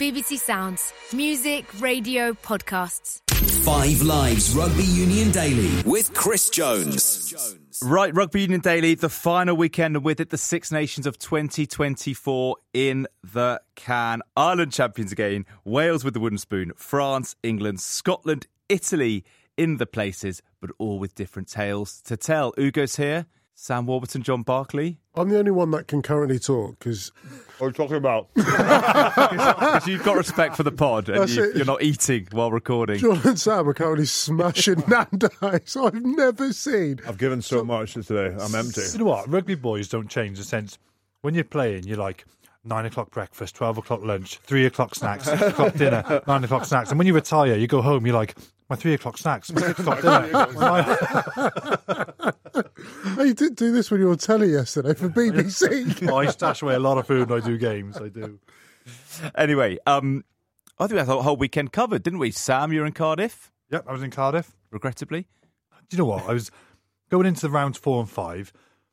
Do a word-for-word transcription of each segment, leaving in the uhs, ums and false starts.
B B C Sounds. Music, radio, podcasts. Five Lives Rugby Union Daily with Chris Jones. Right, Rugby Union Daily, the final weekend, and with it the Six Nations of twenty twenty-four in the can. Ireland champions again, Wales with the wooden spoon, France, England, Scotland, Italy in the places, but all with different tales to tell. Ugo's here, Sam Warburton, John Barclay. I'm the only one that can currently talk because... What are you talking about? Because you've got respect for the pod and you, you're not eating while recording. John and Sam are currently smashing Nando's. I've never seen. I've given so much today. I'm empty. You know what? Rugby boys don't change in the sense when you're playing, you're like nine o'clock breakfast, twelve o'clock lunch, three o'clock snacks, six o'clock dinner, nine o'clock snacks. And when you retire, you go home, you're like, my three o'clock snacks, my six o'clock dinner. You did do this when you were on telly yesterday for B B C. I stash away a lot of food when I do games. I do. Anyway, um, I think we had the whole weekend covered, didn't we? Sam, you're in Cardiff? Yep, I was in Cardiff. Regrettably. Do you know what? I was going into the rounds four and five.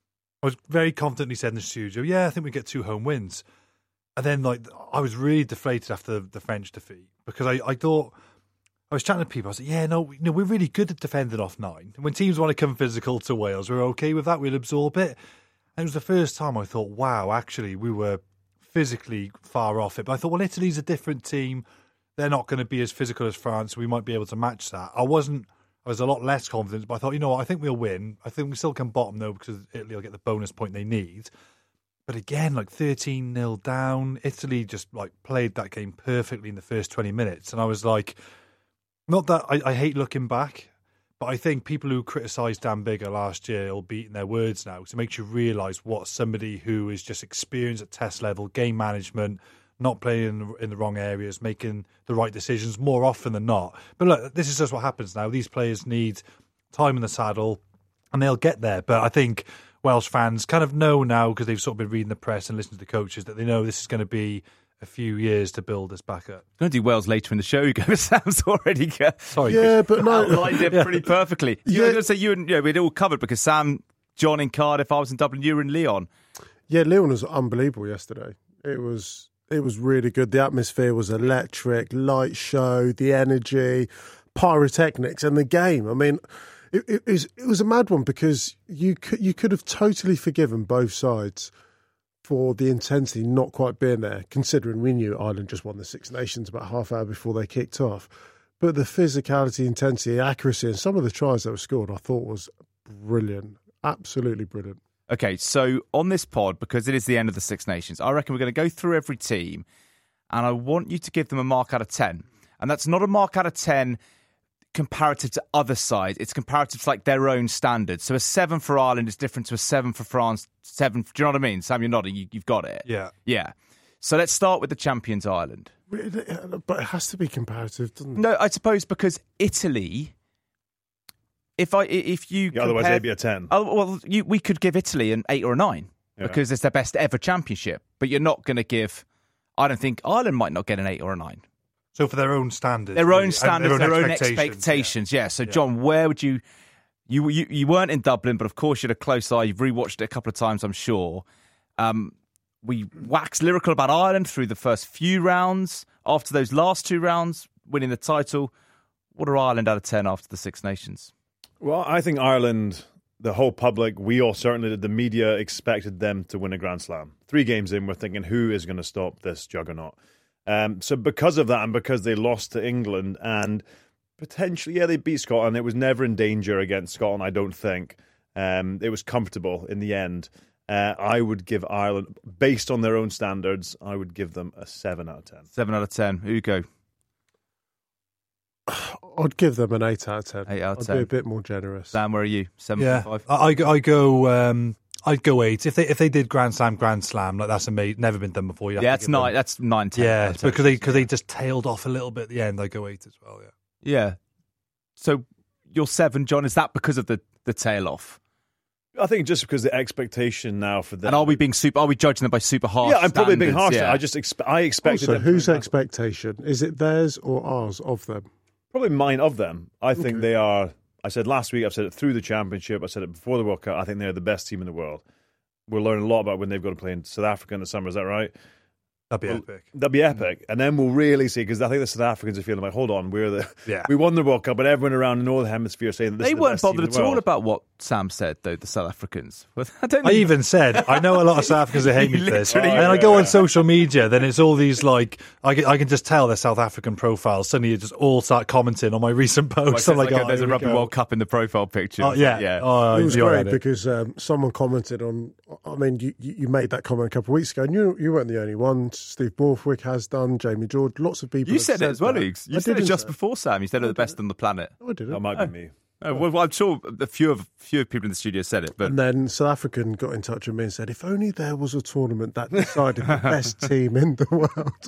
I was very confidently said in the studio, yeah, I think we get two home wins. And then, like, I was really deflated after the French defeat because I, I thought... I was chatting to people. I was like, yeah, no, you know, we're really good at defending off nine. When teams want to come physical to Wales, we're okay with that. We'll absorb it. And it was the first time I thought, wow, actually, we were physically far off it. But I thought, well, Italy's a different team. They're not going to be as physical as France. So we might be able to match that. I wasn't, I was a lot less confident, but I thought, you know what, I think we'll win. I think we still can bottom, though, because Italy will get the bonus point they need. But again, like thirteen nil down, Italy just like played that game perfectly in the first twenty minutes. And I was like... Not that I, I hate looking back, but I think people who criticised Dan Biggar last year will be eating their words now. So it makes you realise what somebody who is just experienced at test level, game management, not playing in the, in the wrong areas, making the right decisions more often than not. But look, this is just what happens now. These players need time in the saddle and they'll get there. But I think Welsh fans kind of know now, because they've sort of been reading the press and listening to the coaches, that they know this is going to be a few years to build us back up. I'm going to do Wales later in the show. Sam's already got, sorry, yeah, but no, outlined it yeah. pretty perfectly. You Yeah. were going to say you and you know, we'd all covered because Sam, John in Cardiff, I was in Dublin, you were in Lyon. Yeah, Lyon was unbelievable yesterday. It was it was really good. The atmosphere was electric, light show, the energy, pyrotechnics, and the game. I mean, it, it was it was a mad one because you could, you could have totally forgiven both sides for the intensity not quite being there, considering we knew Ireland just won the Six Nations about half hour before they kicked off. But the physicality, intensity, accuracy, and some of the tries that were scored, I thought was brilliant. Absolutely brilliant. Okay, so on this pod, because it is the end of the Six Nations, I reckon we're going to go through every team and I want you to give them a mark out of ten. And that's not a mark out of ten comparative to other sides. It's comparative to like their own standards. So a seven for Ireland is different to a seven for France. Seven, do you know what I mean? Sam, you're nodding. You, you've got it. Yeah. Yeah. So let's start with the champions, Ireland. But it has to be comparative, doesn't it? No, I suppose because Italy, if I if you Yeah, otherwise compare- they'd be a ten. Oh well, you, we could give Italy an eight or a nine Yeah. because it's their best ever championship. But you're not going to give. I don't think Ireland might not get an eight or a nine. So for their own standards, Their really, own and standards, their own expectations. expectations. Yeah. So Yeah. John, where would you? You, you you weren't in Dublin, but of course you had a close eye. You've rewatched it a couple of times, I'm sure. Um, we waxed lyrical about Ireland through the first few rounds. After those last two rounds, winning the title, what are Ireland out of ten after the Six Nations? Well, I think Ireland, the whole public, we all certainly did, the media expected them to win a Grand Slam. Three games in, we're thinking, who is going to stop this juggernaut? Um, so because of that and because they lost to England and potentially, yeah, they beat Scotland, it was never in danger against Scotland, I don't think. Um, it was comfortable in the end. Uh, I would give Ireland, based on their own standards, I would give them a seven out of ten. seven out of ten. Ugo? I'd give them an eight out of ten. eight out of I'd ten. be a bit more generous. Sam, where are you? seven Yeah, point five? I, I go. I go um, I'd go eight. If they if they did Grand Slam, Grand Slam, like that's amazing. Never been done before. You have Yeah, to that's give them- nine. That's nine, ten. Yeah, out of because ten. they because they just tailed off a little bit at the end. I go eight as well. Yeah. Yeah. So you're seven, John. Is that because of the, the tail off? I think just because the expectation now for them. And are we being super? Are we judging them by super harsh? Yeah, I'm probably being harsh. standards? Yeah. I just expe- I expected Also, them. whose to- expectation? Is it theirs or ours of them? Probably mine of them. I think Okay. they are. I said last week, I've said it through the championship, I said it before the World Cup, I think they're the best team in the world. We're learning a lot about when they've got to play in South Africa in the summer, is that right? That'd be Well, epic. That'd be epic. And then we'll really see, because I think the South Africans are feeling like, hold on, we're the Yeah. we won the World Cup, but everyone around the Northern Hemisphere saying that this They is the weren't best team bothered in the at all world. about what Sam said, though, the South Africans. I don't I think- even said, I know a lot of South Africans that hate me for this. Literally, And I yeah, go yeah. on social media, then it's all these, like, I can, I can just tell they're South African profiles. Suddenly you just all start commenting on my recent Like, posts. I'm like, like, oh, there's a here we Rugby go. World Cup in the profile picture. Oh, yeah. yeah. Oh, It was you're great at it. because um, someone commented on. I mean, you, you you made that comment a couple of weeks ago, and you you weren't the only one. Steve Borthwick has done. Jamie George, lots of people. You have said it as well, that. Eags. You I said it didn't just say before, Sam. You said it the best on the planet. I didn't. That might be me. Uh, well, well, I'm sure a few of few people in the studio said it, but And then South African got in touch with me and said, if only there was a tournament that decided the best team in the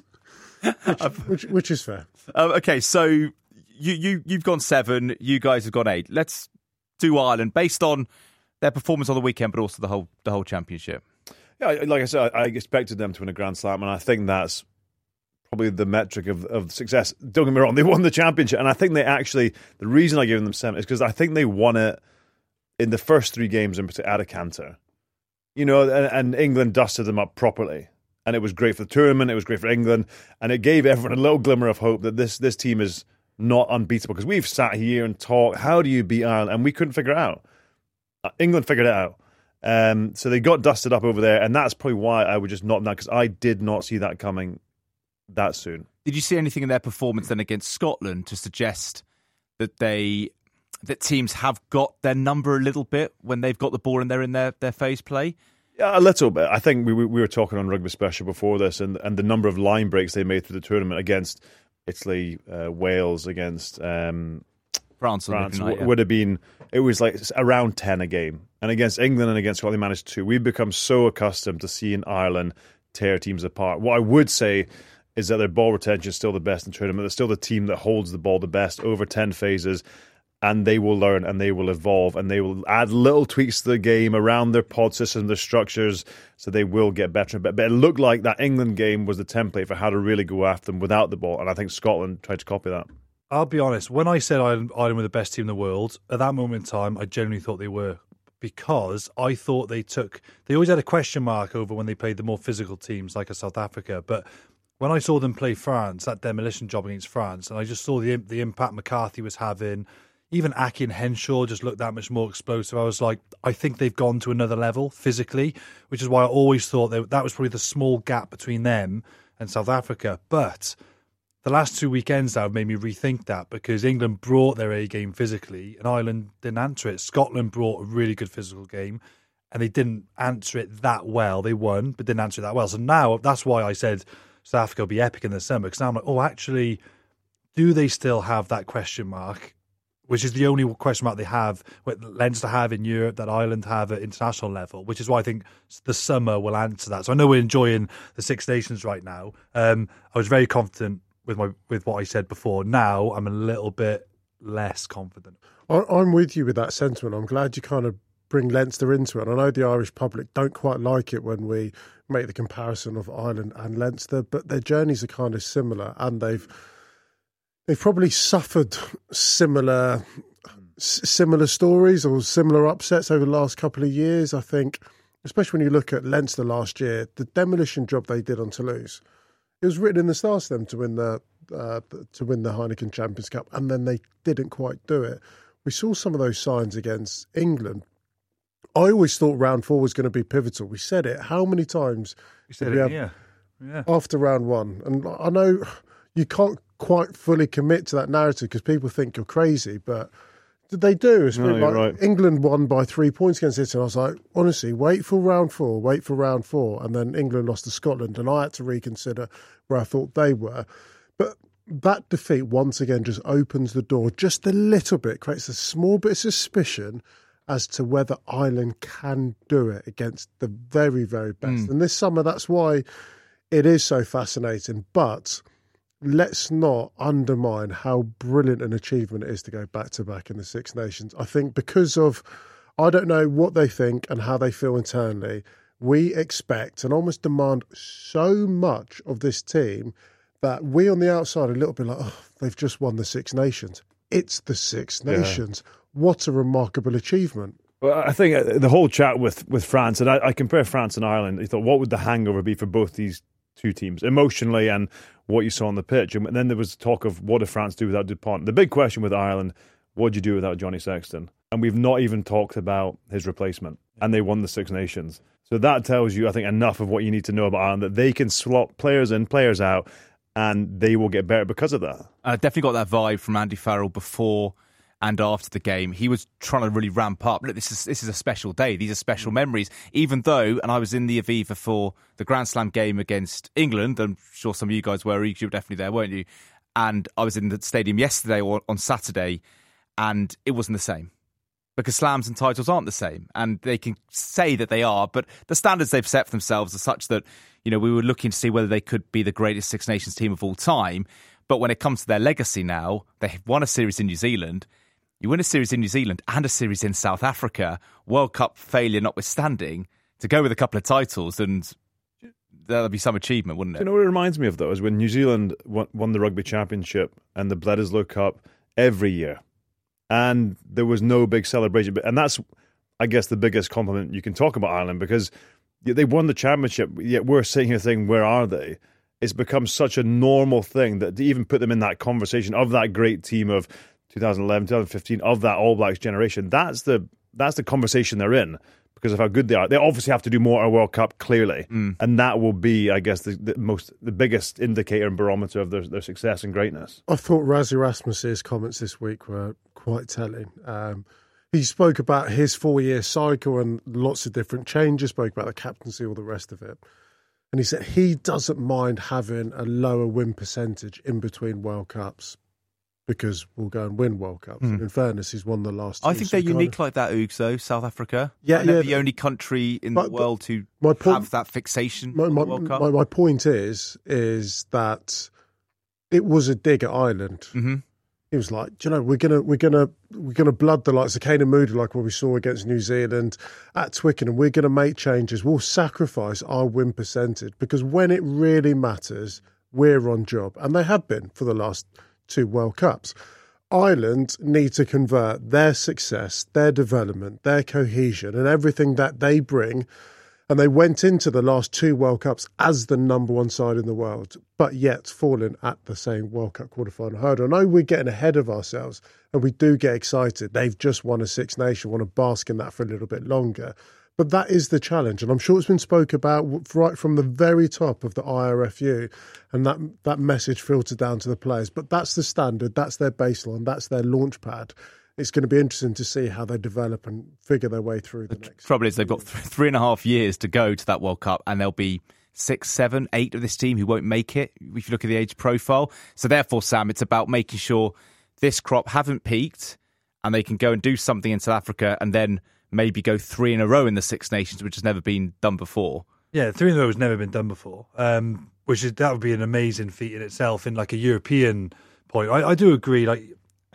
world, which, which, which is fair. Um, okay, so you, you, you've gone seven, you guys have gone eight. Let's do Ireland based on their performance on the weekend, but also the whole the whole championship. Yeah, like I said, I expected them to win a Grand Slam, and I think that's probably the metric of, of success. Don't get me wrong, they won the championship, and I think they actually, the reason I gave them seven is because I think they won it in the first three games in particular at a canter. You know, and, and England dusted them up properly. And it was great for the tournament, it was great for England, and it gave everyone a little glimmer of hope that this, this team is not unbeatable. Because we've sat here and talked, how do you beat Ireland? And we couldn't figure it out. Uh, England figured it out. Um, so they got dusted up over there, and that's probably why I would just not that, because I did not see that coming that soon. Did you see anything in their performance then against Scotland to suggest that they that teams have got their number a little bit when they've got the ball and they're in their, their phase play? Yeah, a little bit. I think we we were talking on Rugby Special before this, and, and the number of line breaks they made through the tournament against Italy, uh, Wales, against um, France, France night, w- yeah. would have been, it was like around ten a game. And against England and against Scotland, they managed two. We've become so accustomed to seeing Ireland tear teams apart. What I would say is that their ball retention is still the best in the tournament. They're still the team that holds the ball the best over ten phases. And they will learn and they will evolve and they will add little tweaks to the game around their pod system, their structures, so they will get better and better. But it looked like that England game was the template for how to really go after them without the ball. And I think Scotland tried to copy that. I'll be honest, when I said Ireland, Ireland were the best team in the world, at that moment in time, I genuinely thought they were, because I thought they took, they always had a question mark over when they played the more physical teams like a South Africa, but when I saw them play France, that demolition job against France, and I just saw the the impact McCarthy was having, even Aki and Henshaw just looked that much more explosive. I was like, I think they've gone to another level physically, which is why I always thought that, that was probably the small gap between them and South Africa. But the last two weekends now have made me rethink that, because England brought their A game physically and Ireland didn't answer it. Scotland brought a really good physical game and they didn't answer it that well. They won, but didn't answer it that well. So now that's why I said South Africa will be epic in the summer, because now I'm like, oh, actually, do they still have that question mark? Which is the only question mark they have, what Leinster have in Europe, that Ireland have at international level, which is why I think the summer will answer that. So I know we're enjoying the Six Nations right now. Um, I was very confident with my with what I said before. Now I'm a little bit less confident. I, I'm with you with that sentiment. I'm glad you kind of bring Leinster into it. I know the Irish public don't quite like it when we make the comparison of Ireland and Leinster, but their journeys are kind of similar, and they've they've probably suffered similar s- similar stories or similar upsets over the last couple of years. I think, especially when you look at Leinster last year, the demolition job they did on Toulouse, it was written in the stars for them to win the uh, to win the Heineken Champions Cup, and then they didn't quite do it. We saw some of those signs against England. I always thought round four was going to be pivotal. We said it. How many times You said did we it, have yeah. yeah. after round one? And I know you can't quite fully commit to that narrative because people think you're crazy, but they do. It's No, like you're right. England won by three points against Italy. And I was like, honestly, wait for round four, wait for round four. And then England lost to Scotland, and I had to reconsider where I thought they were. But that defeat once again just opens the door just a little bit, creates a small bit of suspicion as to whether Ireland can do it against the very, very best. Mm. And this summer, that's why it is so fascinating. But let's not undermine how brilliant an achievement it is to go back-to-back in the Six Nations. I think because of, I don't know what they think and how they feel internally, we expect and almost demand so much of this team that we on the outside are a little bit like, oh, they've just won the Six Nations. It's the Six Nations. Yeah. What a remarkable achievement. Well, I think the whole chat with, with France, and I, I compare France and Ireland, I thought, what would the hangover be for both these two teams emotionally and what you saw on the pitch. And then there was talk of what did France do without Dupont. The big question with Ireland, what do you do without Johnny Sexton? And we've not even talked about his replacement. And they won the Six Nations. So that tells you, I think, enough of what you need to know about Ireland, that they can slot players in, players out, and they will get better because of that. I definitely got that vibe from Andy Farrell before and after the game. He was trying to really ramp up. Look, this is this is a special day. These are special memories. Even though, and I was in the Aviva for the Grand Slam game against England. I'm sure some of you guys were. You were definitely there, weren't you? And I was in the stadium yesterday or on Saturday, and it wasn't the same. Because slams and titles aren't the same. And they can say that they are, but the standards they've set for themselves are such that, you know, we were looking to see whether they could be the greatest Six Nations team of all time. But when it comes to their legacy now, they've won a series in New Zealand. You win a series in New Zealand and a series in South Africa, World Cup failure notwithstanding, to go with a couple of titles, and that'll be some achievement, wouldn't it? Do you know what it reminds me of, though, is when New Zealand won, won the Rugby Championship and the Bledisloe Cup every year. And there was no big celebration. And that's, I guess, the biggest compliment you can talk about Ireland, because they won the championship, yet we're sitting here thinking, where are they? It's become such a normal thing that to even put them in that conversation of that great team of two thousand eleven, two thousand fifteen, of that All Blacks generation, that's the that's the conversation they're in because of how good they are. They obviously have to do more at a World Cup, clearly. Mm. And that will be, I guess, the, the most the biggest indicator and barometer of their, their success and greatness. I thought Raz Erasmus's comments this week were quite telling. Um, he spoke about his four-year cycle and lots of different changes, spoke about the captaincy, all the rest of it. And he said he doesn't mind having a lower win percentage in between World Cups because we'll go and win World Cups. Mm. And in fairness, he's won the last two. I think they're unique of... like that, Oogs, though, South Africa. Yeah, they're yeah. the only country in but, the world to my point, have that fixation my, on my, the World Cup. My, my point is, is that it was a dig at Ireland. Mm-hmm. He was like, do you know, we're gonna we're gonna we're gonna blood the likes of Kane Moody, like what we saw against New Zealand at Twickenham. We're gonna make changes. We'll sacrifice our win percentage because when it really matters, we're on job, and they have been for the last two World Cups. Ireland need to convert their success, their development, their cohesion, and everything that they bring. And they went into the last two World Cups as the number one side in the world, but yet falling at the same World Cup quarterfinal hurdle. I know we're getting ahead of ourselves and we do get excited. They've just won a Six Nation, want to bask in that for a little bit longer. But that is the challenge. And I'm sure it's been spoke about right from the very top of the I R F U, and that, that message filtered down to the players. But that's the standard, that's their baseline, that's their launch pad. It's going to be interesting to see how they develop and figure their way through the, the next. The trouble is they've got th- three and a half years to go to that World Cup, and there'll be six, seven, eight of this team who won't make it if you look at the age profile. So therefore, Sam, it's about making sure this crop haven't peaked and they can go and do something in South Africa and then maybe go three in a row in the Six Nations, which has never been done before. Yeah, three in a row has never been done before, um, which is that would be an amazing feat in itself in like a European point. I, I do agree, like,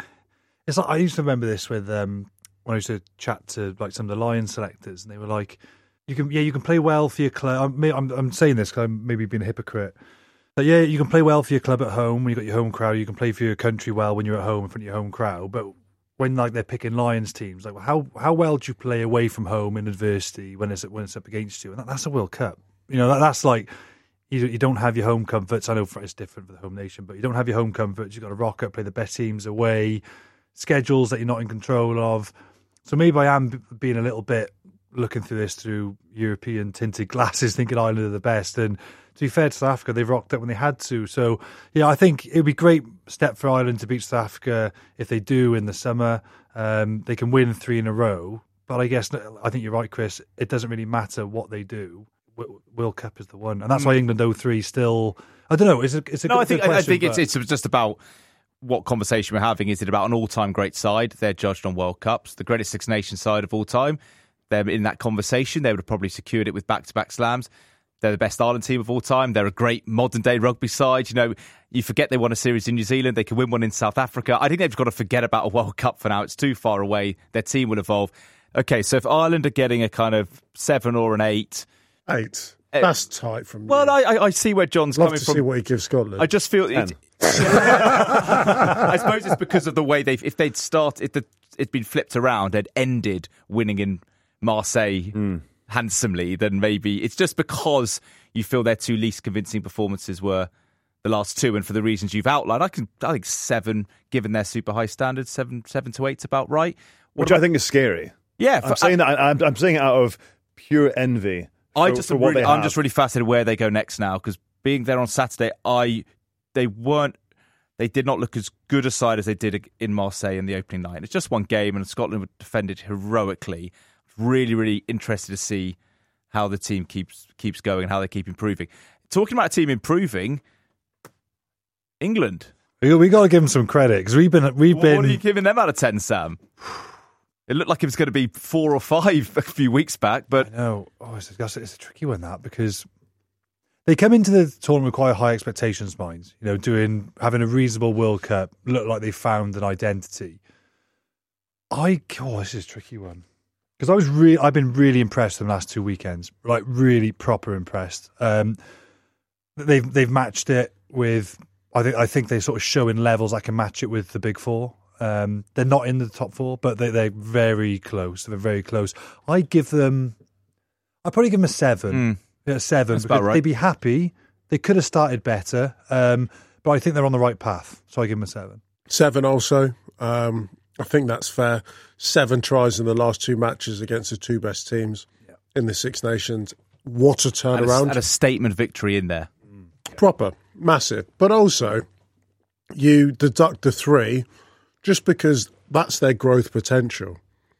it's like I used to remember this with um, when I used to chat to like some of the Lions selectors, and they were like, "You can, yeah, you can play well for your club." I'm, I'm, I'm saying this because I'm maybe being a hypocrite. But yeah, you can play well for your club at home when you got your home crowd. You can play for your country well when you're at home in front of your home crowd. But when like they're picking Lions teams, like how how well do you play away from home in adversity when it's when it's up against you? And that, that's a World Cup. You know, that, that's like. You, you don't have your home comforts. I know it's different for the home nation, but you don't have your home comforts. You've got to rock up, play the best teams away, schedules that you're not in control of. So maybe I am being a little bit looking through this through European tinted glasses, thinking Ireland are the best. And to be fair to South Africa, they've rocked up when they had to. So, yeah, I think it would be a great step for Ireland to beat South Africa if they do in the summer. Um, they can win three in a row. But I guess, I think you're right, Chris, it doesn't really matter what they do. World Cup is the one, and that's why England oh three still. I don't know. It's a, it's a no. good, I think good question, I think but... it's it's just about what conversation we're having. Is it about an all-time great side? They're judged on World Cups, the greatest Six Nations side of all time. They're in that conversation. They would have probably secured it with back-to-back slams. They're the best Ireland team of all time. They're a great modern-day rugby side. You know, you forget they won a series in New Zealand. They can win one in South Africa. I think they've got to forget about a World Cup for now. It's too far away. Their team will evolve. Okay, so if Ireland are getting a kind of seven or an eight, eight. That's tight from well, you. I, I see where John's Love coming to from. See what he gives Scotland. I just feel it, I suppose it's because of the way they've. If they'd start, if the, it'd been flipped around, they'd ended winning in Marseille mm. handsomely. Then maybe it's just because you feel their two least convincing performances were the last two, and for the reasons you've outlined, I can I think seven, given their super high standards, seven seven to eight's about right. What Which about, I think is scary. yeah, I'm saying that I'm, I'm saying it out of pure envy. I for, just for what really, they I'm have. just really fascinated where they go next now, because being there on Saturday, I they weren't they did not look as good a side as they did in Marseille in the opening night. It's just one game, and Scotland defended heroically. Really, really interested to see how the team keeps keeps going and how they keep improving. Talking about a team improving, England. We, we got to give them some credit because we've been we've What, been. what are you giving them out of ten, Sam? It looked like it was going to be four or five a few weeks back, but No, oh, it's, a, it's a tricky one that because they come into the tournament with quite high expectations, minds. You know, doing having a reasonable World Cup, look like they found an identity. I oh, this is a tricky one because I was really I've been really impressed in the last two weekends, like really proper impressed. Um, they've they've matched it with I think I think they sort of show in levels I can match it with the big four. Um, they're not in the top four, but they, they're very close. They're very close. I give them, I'd probably give them a seven. Mm. Yeah, a seven. That's Because about right. they'd be happy. They could have started better, um, but I think they're on the right path. So I give them a seven. Seven also. Um, I think that's fair. Seven tries in the last two matches against the two best teams Yeah. in the Six Nations. What a had a, turnaround. had a statement victory in there. Proper, massive. But also, you deduct the three just because that's their growth potential.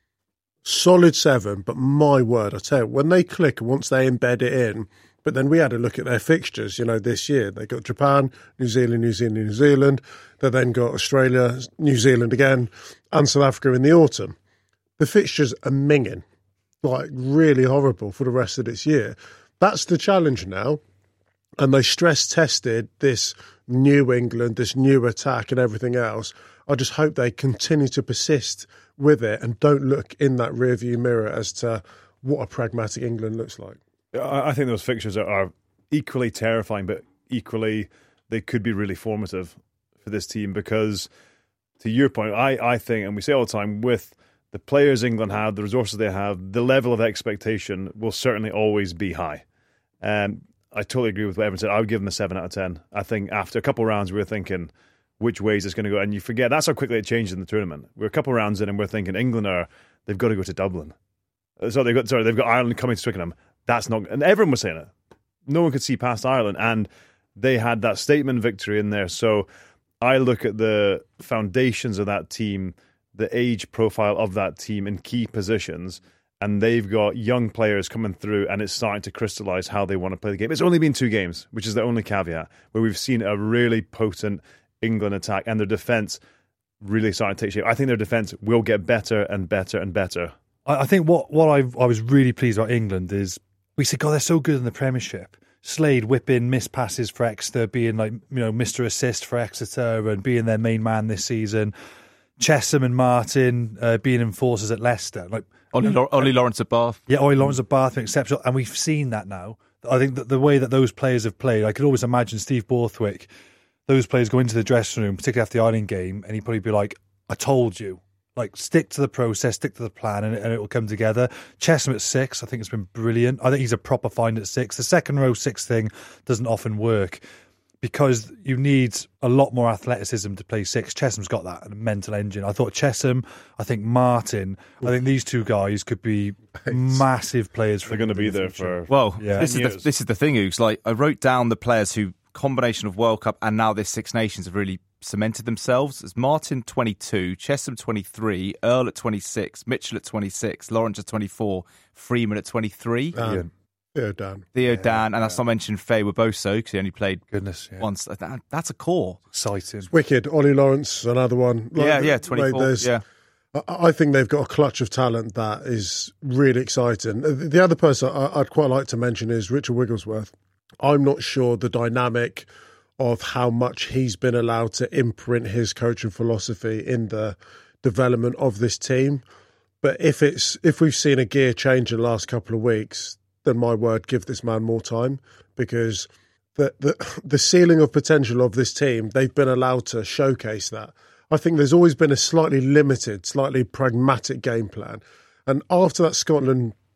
Solid seven, but my word, I tell you, when they click, once they embed it in, but then we had a look at their fixtures, you know, this year. They got Japan, New Zealand, New Zealand, New Zealand. They then got Australia, New Zealand again, and South Africa in the autumn. The fixtures are minging, like really horrible for the rest of this year. That's the challenge now. And they stress tested this new England, this new attack and everything else. I just hope they continue to persist with it and don't look in that rearview mirror as to what a pragmatic England looks like. I I think those fixtures are, are equally terrifying, but equally they could be really formative for this team because, to your point, I, I think, and we say all the time, with the players England have, the resources they have, the level of expectation will certainly always be high. Um, I totally agree with what Evan said. I would give them a seven out of ten. I think after a couple of rounds, we were thinking which ways it's going to go. And you forget, that's how quickly it changed in the tournament. We're a couple of rounds in and we're thinking England are, they've got to go to Dublin. So they've got, sorry, they've got Ireland coming to Twickenham. That's not, and everyone was saying it. No one could see past Ireland. And they had that statement victory in there. So I look at the foundations of that team, the age profile of that team in key positions, and they've got young players coming through, and it's starting to crystallise how they want to play the game. It's only been two games, which is the only caveat, where we've seen a really potent England attack, and their defence really starting to take shape. I think their defence will get better and better and better. I, I think what, what I, I was really pleased about England is we said, God, they're so good in the Premiership. Slade whipping missed passes for Exeter, being like, you know, Mister Assist for Exeter and being their main man this season. Chesham and Martin uh, being enforcers at Leicester. Like Ollie, Law- Ollie Lawrence at Bath. Yeah, Ollie Lawrence at Bath, exceptional. And we've seen that now. I think that the way that those players have played, I could always imagine Steve Borthwick, those players go into the dressing room, particularly after the Ireland game, and he'd probably be like, I told you. Like, stick to the process, stick to the plan, and it, and it will come together. Chesham at six, I think it's been brilliant. I think he's a proper find at six. The second row six thing doesn't often work because you need a lot more athleticism to play six. Chesham's got that, and a mental engine. I thought Chesham, I think Martin, I think these two guys could be massive players. For They're going to be in the there future. for Well, Yeah. this is years. the, this is the thing, Oogs. Like, I wrote down the players who, combination of World Cup and now this Six Nations, have really cemented themselves. As Martin twenty-two, Chesham twenty-three, Earl at twenty-six, Mitchell at twenty-six, Lawrence at twenty-four, Freeman at twenty-three, Um, yeah, Dan. Theo Dan, and that's not mentioned Faye Weboso because he only played Goodness, yeah. once. That, that's a core. Exciting. Wicked. Ollie Lawrence, another one. Like, yeah, yeah, mate, twenty-four. there's- Yeah. I I think they've got a clutch of talent that is really exciting. The other person I- I'd quite like to mention is Richard Wigglesworth. I'm not sure the dynamic of how much he's been allowed to imprint his coaching philosophy in the development of this team. But if it's if we've seen a gear change in the last couple of weeks, then my word, give this man more time, because the the, the ceiling of potential of this team, they've been allowed to showcase that. I think there's always been a slightly limited, slightly pragmatic game plan. And after that Scotland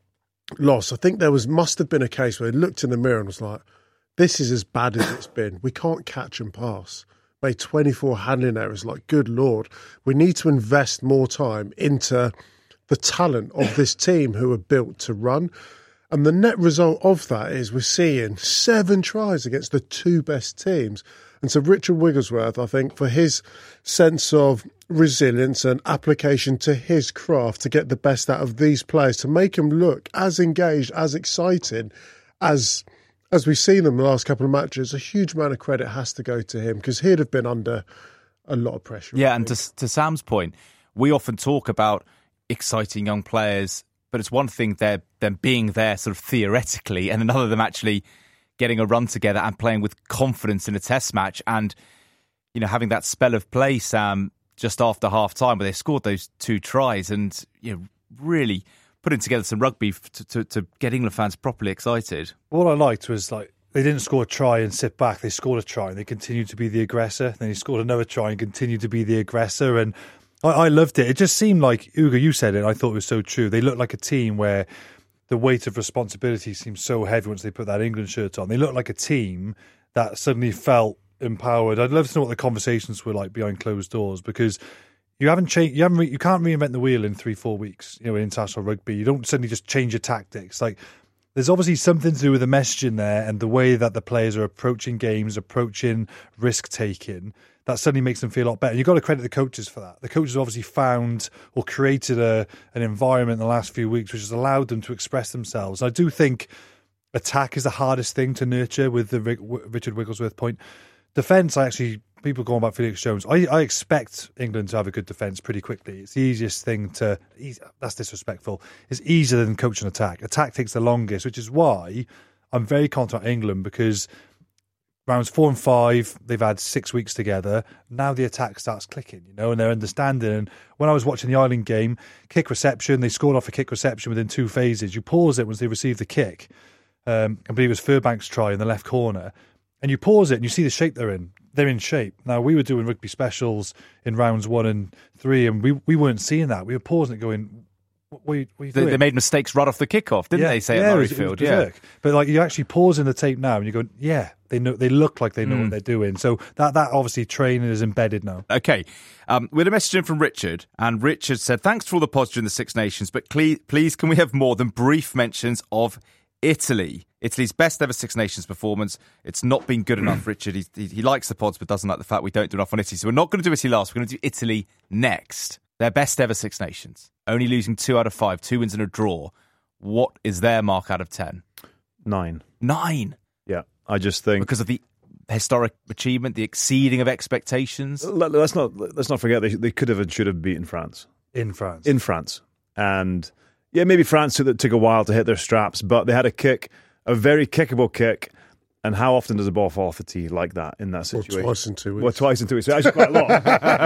loss, I think there was must have been a case where he looked in the mirror and was like, this is as bad as it's been. We can't catch and pass. Made twenty-four handling errors. Like, good Lord, we need to invest more time into the talent of this team who are built to run. And the net result of that is we're seeing seven tries against the two best teams. And so Richard Wigglesworth, I think, for his sense of resilience and application to his craft to get the best out of these players, to make them look as engaged, as exciting as as we've seen them the last couple of matches, a huge amount of credit has to go to him because he'd have been under a lot of pressure. Yeah, and to, to Sam's point, we often talk about exciting young players, but it's one thing they're them being there sort of theoretically, and another them actually getting a run together and playing with confidence in a test match. And, you know, having that spell of play, Sam, just after half time where they scored those two tries and, you know, really putting together some rugby to, to, to get England fans properly excited. All I liked was, like, they didn't score a try and sit back. They scored a try and they continued to be the aggressor. Then he scored another try and continued to be the aggressor. And I, I loved it. It just seemed like, Ugo, you said it, and I thought it was so true. They looked like a team where the weight of responsibility seemed so heavy once they put that England shirt on. They looked like a team that suddenly felt empowered. I'd love to know what the conversations were like behind closed doors, because you haven't changed. You haven't. Re- you can't reinvent the wheel in three, four weeks. You know, in international rugby, you don't suddenly just change your tactics. Like, there's obviously something to do with the messaging there and the way that the players are approaching games, approaching risk taking. That suddenly makes them feel a lot better. And you've got to credit the coaches for that. The coaches obviously found or created a an environment in the last few weeks which has allowed them to express themselves. I do think attack is the hardest thing to nurture, with the Richard Wigglesworth point. Defence, I actually, people going about Felix Jones, I, I expect England to have a good defence pretty quickly. It's the easiest thing to, that's disrespectful, it's easier than coaching attack. Attack takes the longest, which is why I'm very confident about England, because rounds four and five, they've had six weeks together. Now the attack starts clicking, you know, and they're understanding. And when I was watching the Ireland game, kick reception, they scored off a kick reception within two phases. You pause it once they receive the kick. Um, I believe it was Furbank's try in the left corner. And you pause it and you see the shape they're in. They're in shape. Now, we were doing rugby specials in rounds one and three, and we, we weren't seeing that. We were pausing it going, what are you, what are you doing? They, they made mistakes right off the kickoff, didn't yeah, they, say yeah, at it was, Murrayfield? it was Yeah. But like, you actually pause in the tape now and you go, yeah, they know. They look like they know Mm. what they're doing. So that, that obviously training is embedded now. Okay. Um, we had a message in from Richard, and Richard said, thanks for all the positive in the Six Nations, but cle- please can we have more than brief mentions of Italy? Italy's best ever Six Nations performance. It's not been good enough, Richard. He, he, he likes the pods, but doesn't like the fact we don't do enough on Italy. So we're not going to do Italy last. We're going to do Italy next. Their best ever Six Nations. Only losing two out of five, two wins and a draw. What is their mark out of ten? Nine. Nine. Yeah, I just think Because of the historic achievement, the exceeding of expectations. Let, let's not let's not forget they they could have and should have beaten France In France. in France, and yeah, maybe France took, took a while to hit their straps, but they had a kick, a very kickable kick. And how often does a ball fall off the tee like that in that situation? Or twice in two weeks. Well, twice in two weeks. So actually quite a lot.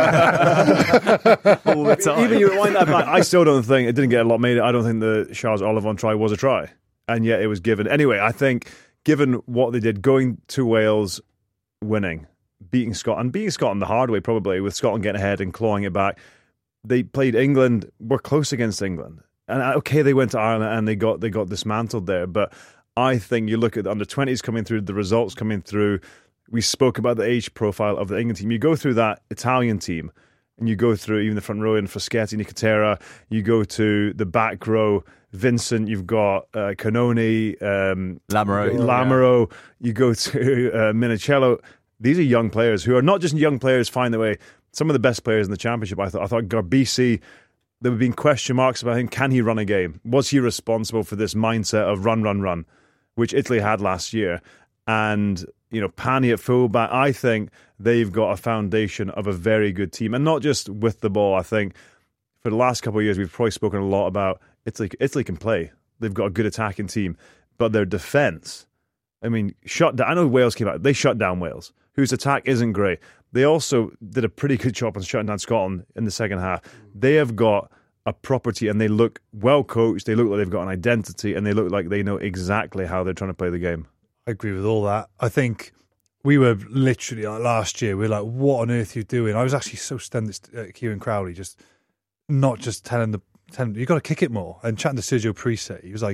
All the time. Even you rewind that back, I still don't think it didn't get a lot made. I don't think the Charles Ollivon try was a try, and yet it was given anyway. I think given what they did, going to Wales, winning, beating Scotland, beating Scotland the hard way probably, with Scotland getting ahead and clawing it back. They played England. Were close against England, and okay, they went to Ireland and they got they got dismantled there, but. I think you look at the under twenties coming through, the results coming through. We spoke about the age profile of the England team. You go through that Italian team, and you go through even the front row in Fraschetti, Nicotera. You go to the back row, Vincent. You've got uh, Canoni, um, Lamero. Lamero. You go to uh, Minicello. These are young players who are not just young players. Find their way. Some of the best players in the championship. I thought. I thought Garbisi. There have been question marks about him. Can he run a game? Was he responsible for this mindset of run, run, run, which Italy had last year? And, you know, Pani at fullback, I think they've got a foundation of a very good team. And not just with the ball. I think for the last couple of years, we've probably spoken a lot about Italy. Italy can play. They've got a good attacking team. But their defence, I mean, shut down. I know Wales came out. They shut down Wales, whose attack isn't great. They also did a pretty good job on shutting down Scotland in the second half. They have got a property and they look well coached. They look like they've got an identity and they look like they know exactly how they're trying to play the game. I agree with all that. I think we were literally, like last year, we were like, what on earth are you doing? I was actually so stunned at uh, Kieran Crowley, just not just telling the, telling, you got to kick it more. And chatting to Sergio Price, he was like,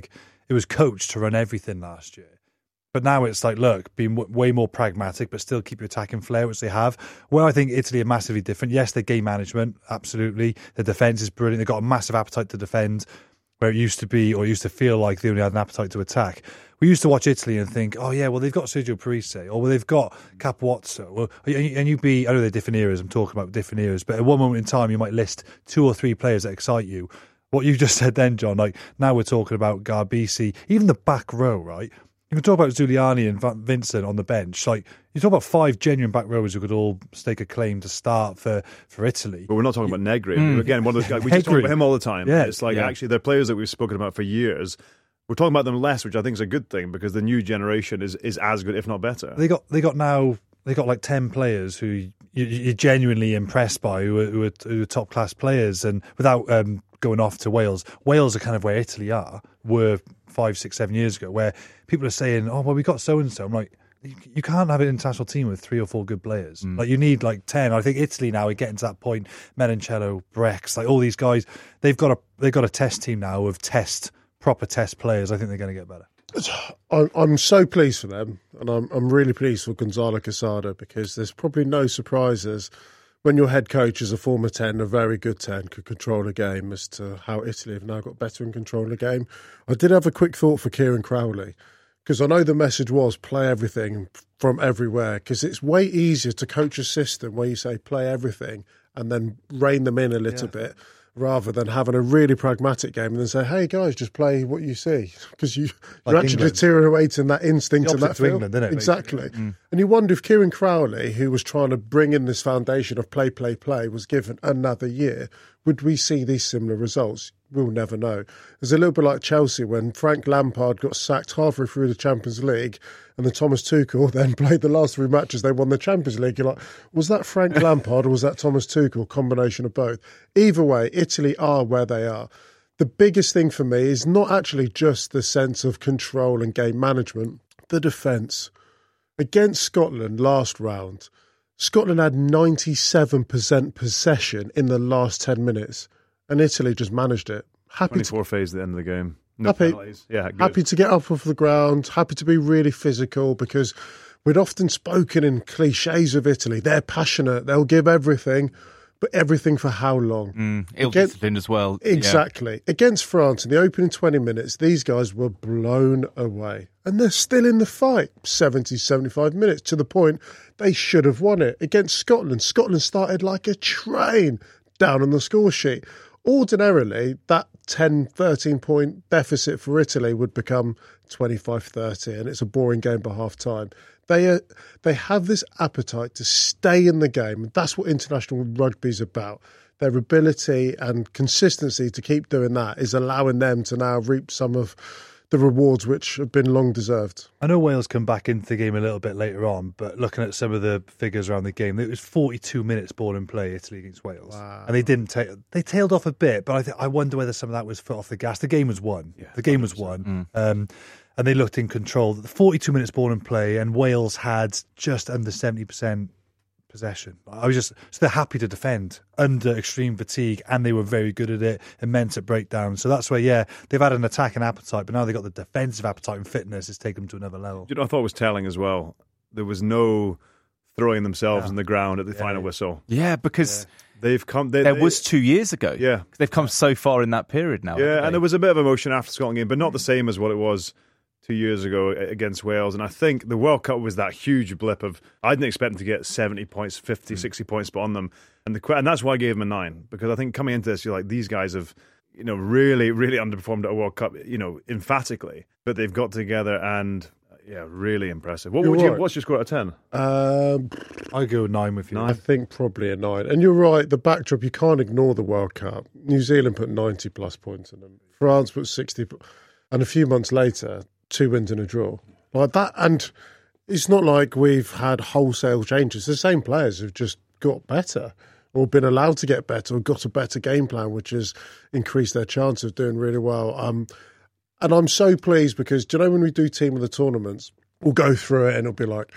it was coached to run everything last year. But now it's like, look, being w- way more pragmatic, but still keep your attacking flair, which they have. Well, I think Italy are massively different. Yes, their game management, absolutely. The defence is brilliant. They've got a massive appetite to defend, where it used to be, or used to feel like they only had an appetite to attack. We used to watch Italy and think, oh yeah, well they've got Sergio Parisse, or well they've got Capozzo. Well, and you'd be, I know they're different eras, I'm talking about different eras, but at one moment in time you might list two or three players that excite you. What you just said then, John, like now we're talking about Garbisi, even the back row, right? You can talk about Zuliani and Van Vincent on the bench. Like you talk about five genuine back rowers who could all stake a claim to start for, for Italy. But we're not talking about Negri. Mm. Again, one of those guys, we just talk about him all the time. Yeah. It's like yeah. actually they're players that we've spoken about for years. We're talking about them less, which I think is a good thing because the new generation is, is as good, if not better. They got they got now they got like ten players who you, you're genuinely impressed by, who are, who are, who are top class players, and without um, going off to Wales, Wales are kind of where Italy are were five, six, seven years ago, where people are saying, "Oh, well, we got so and so." I'm like, you, you can't have an international team with three or four good players. Mm. Like you need like ten. I think Italy now are getting to that point. Menoncello, Brex, like all these guys, they've got a they've got a test team now of test proper test players. I think they're going to get better. I'm, I'm so pleased for them, and I'm I'm really pleased for Gonzalo Quesada because there's probably no surprises when your head coach is a former ten, a very good ten, could control a game as to how Italy have now got better in controlling the game. I did have a quick thought for Kieran Crowley because I know the message was play everything from everywhere because it's way easier to coach a system where you say play everything and then rein them in a little yeah. bit, rather than having a really pragmatic game and then say, hey, guys, just play what you see. Because you, like you're actually deteriorating that instinct and that to feel. England, isn't it? Exactly. Mm. And you wonder if Kieran Crowley, who was trying to bring in this foundation of play, play, play, was given another year, would we see these similar results? We'll never know. It's a little bit like Chelsea when Frank Lampard got sacked halfway through the Champions League and then Thomas Tuchel then played the last three matches, they won the Champions League. You're like, was that Frank Lampard or was that Thomas Tuchel? Combination of both. Either way, Italy are where they are. The biggest thing for me is not actually just the sense of control and game management, the defence. Against Scotland last round, Scotland had ninety-seven percent possession in the last ten minutes and Italy just managed it. Happy twenty-four to, phase at the end of the game. No happy, penalties. Yeah, good. Happy to get up off the ground, happy to be really physical because we'd often spoken in cliches of Italy. They're passionate, they'll give everything, but everything for how long? Mm, ill-disciplined as well. Exactly. Yeah. Against France in the opening twenty minutes, these guys were blown away. And they're still in the fight, seventy, seventy-five minutes, to the point they should have won it. Against Scotland, Scotland started like a train down on the score sheet. Ordinarily, that ten, thirteen point deficit for Italy would become twenty-five thirty, and it's a boring game by half time. They are, they have this appetite to stay in the game. That's what international rugby is about. Their ability and consistency to keep doing that is allowing them to now reap some of the rewards which have been long deserved. I know Wales come back into the game a little bit later on, but looking at some of the figures around the game, it was forty-two minutes ball in play, Italy against Wales. Wow. And they didn't take, they tailed off a bit, but I th- I wonder whether some of that was foot off the gas. The game was won. Yeah, the game was won. Mm. Um, and they looked in control. forty-two minutes ball in play, and Wales had just under seventy percent possession. I was just, so they're happy to defend under extreme fatigue, and they were very good at it, immense at breakdown. So that's where, yeah, they've had an attacking appetite, but now they've got the defensive appetite and fitness has taken them to another level. You know, I thought it was telling as well. There was no throwing themselves yeah. in the ground at the yeah, final yeah. whistle. Yeah, because yeah. they've come. They, there they, was two years ago. Yeah, they've come so far in that period now. Yeah, and there was a bit of emotion after the Scotland game, but not the same as what it was two years ago against Wales. And I think the World Cup was that huge blip of, I didn't expect them to get seventy points, fifty, mm. sixty points put on them. And the and that's why I gave them a nine, because I think coming into this, you're like, these guys have, you know, really, really underperformed at a World Cup, you know, emphatically. But they've got together and, yeah, really impressive. What you're would you, right. what's your score out of ten? Um, I go nine with you. I think probably a nine. And you're right, the backdrop, you can't ignore the World Cup. New Zealand put ninety plus points in them. France put sixty. And a few months later, two wins and a draw. Like that. And it's not like we've had wholesale changes. The same players have just got better or been allowed to get better or got a better game plan, which has increased their chance of doing really well. Um, and I'm so pleased because, do you know, when we do team of the tournaments, we'll go through it and it'll be like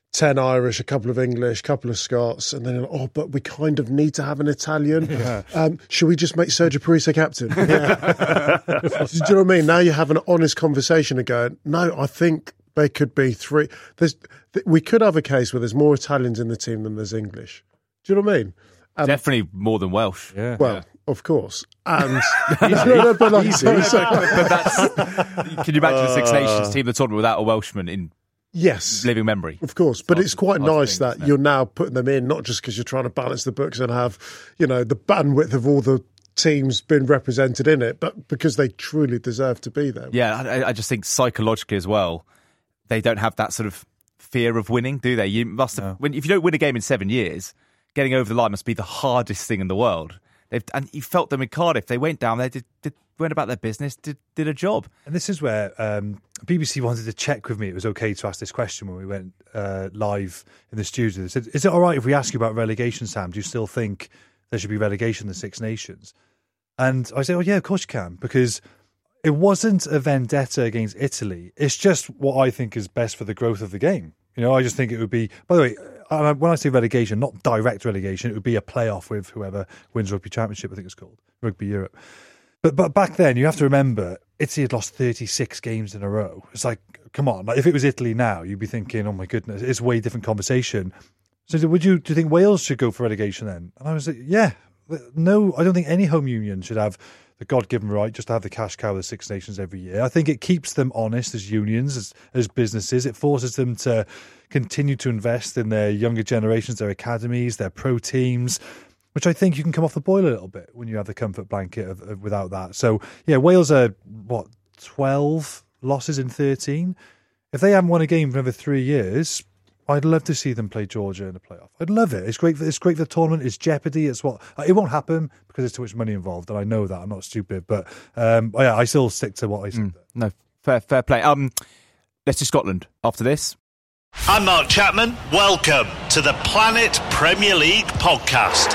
ten Irish, a couple of English, a couple of Scots, and then, oh, but we kind of need to have an Italian. Yeah. Um, should we just make Sergio Parisse captain? Yeah. Do you know what I mean? Now you have an honest conversation and go, no, I think they could be three. There's, we could have a case where there's more Italians in the team than there's English. Do you know what I mean? Um, Definitely more than Welsh. Yeah. Well, yeah. Of course. And no, no, but like, so, so, but that's, can you imagine a Six Nations team, the tournament, without a Welshman in yes, living memory? Of course. But it's quite nice thing, that you're now putting them in, not just because you're trying to balance the books and have, you know, the bandwidth of all the teams been represented in it, but because they truly deserve to be there. Yeah, I, I just think psychologically as well, they don't have that sort of fear of winning, do they? You must have, no. when, if you don't win a game in seven years, getting over the line must be the hardest thing in the world. They've, and you felt them in Cardiff. They went down there, did, did, went about their business, did, did a job. And this is where um, B B C wanted to check with me it was okay to ask this question when we went uh, live in the studio. They said, is it all right if we ask you about relegation, Sam? Do you still think there should be relegation in the Six Nations? And I said, oh, yeah, of course you can, because it wasn't a vendetta against Italy. It's just what I think is best for the growth of the game. You know, I just think it would be, by the way, when I say relegation, not direct relegation, it would be a playoff with whoever wins Rugby Championship, I think it's called, Rugby Europe. But but back then, you have to remember, Italy had lost thirty-six games in a row. It's like, come on, like if it was Italy now, you'd be thinking, oh my goodness, it's a way different conversation. So would you, do you think Wales should go for relegation then? And I was like, yeah, no, I don't think any home union should have the God-given right just to have the cash cow of the Six Nations every year. I think it keeps them honest as unions, as, as businesses. It forces them to continue to invest in their younger generations, their academies, their pro teams, which I think you can come off the boil a little bit when you have the comfort blanket of, of, without that. So, yeah, Wales are, what, twelve losses in thirteen? If they haven't won a game for over three years, I'd love to see them play Georgia in the playoff. I'd love it. It's great. For, it's great for the tournament. It's jeopardy. It's what it won't happen because there's too much money involved, and I know that. I'm not stupid, but um, yeah, I still stick to what I said. Mm, no, fair, fair play. Um, let's do Scotland after this. I'm Mark Chapman. Welcome to the Planet Premier League podcast.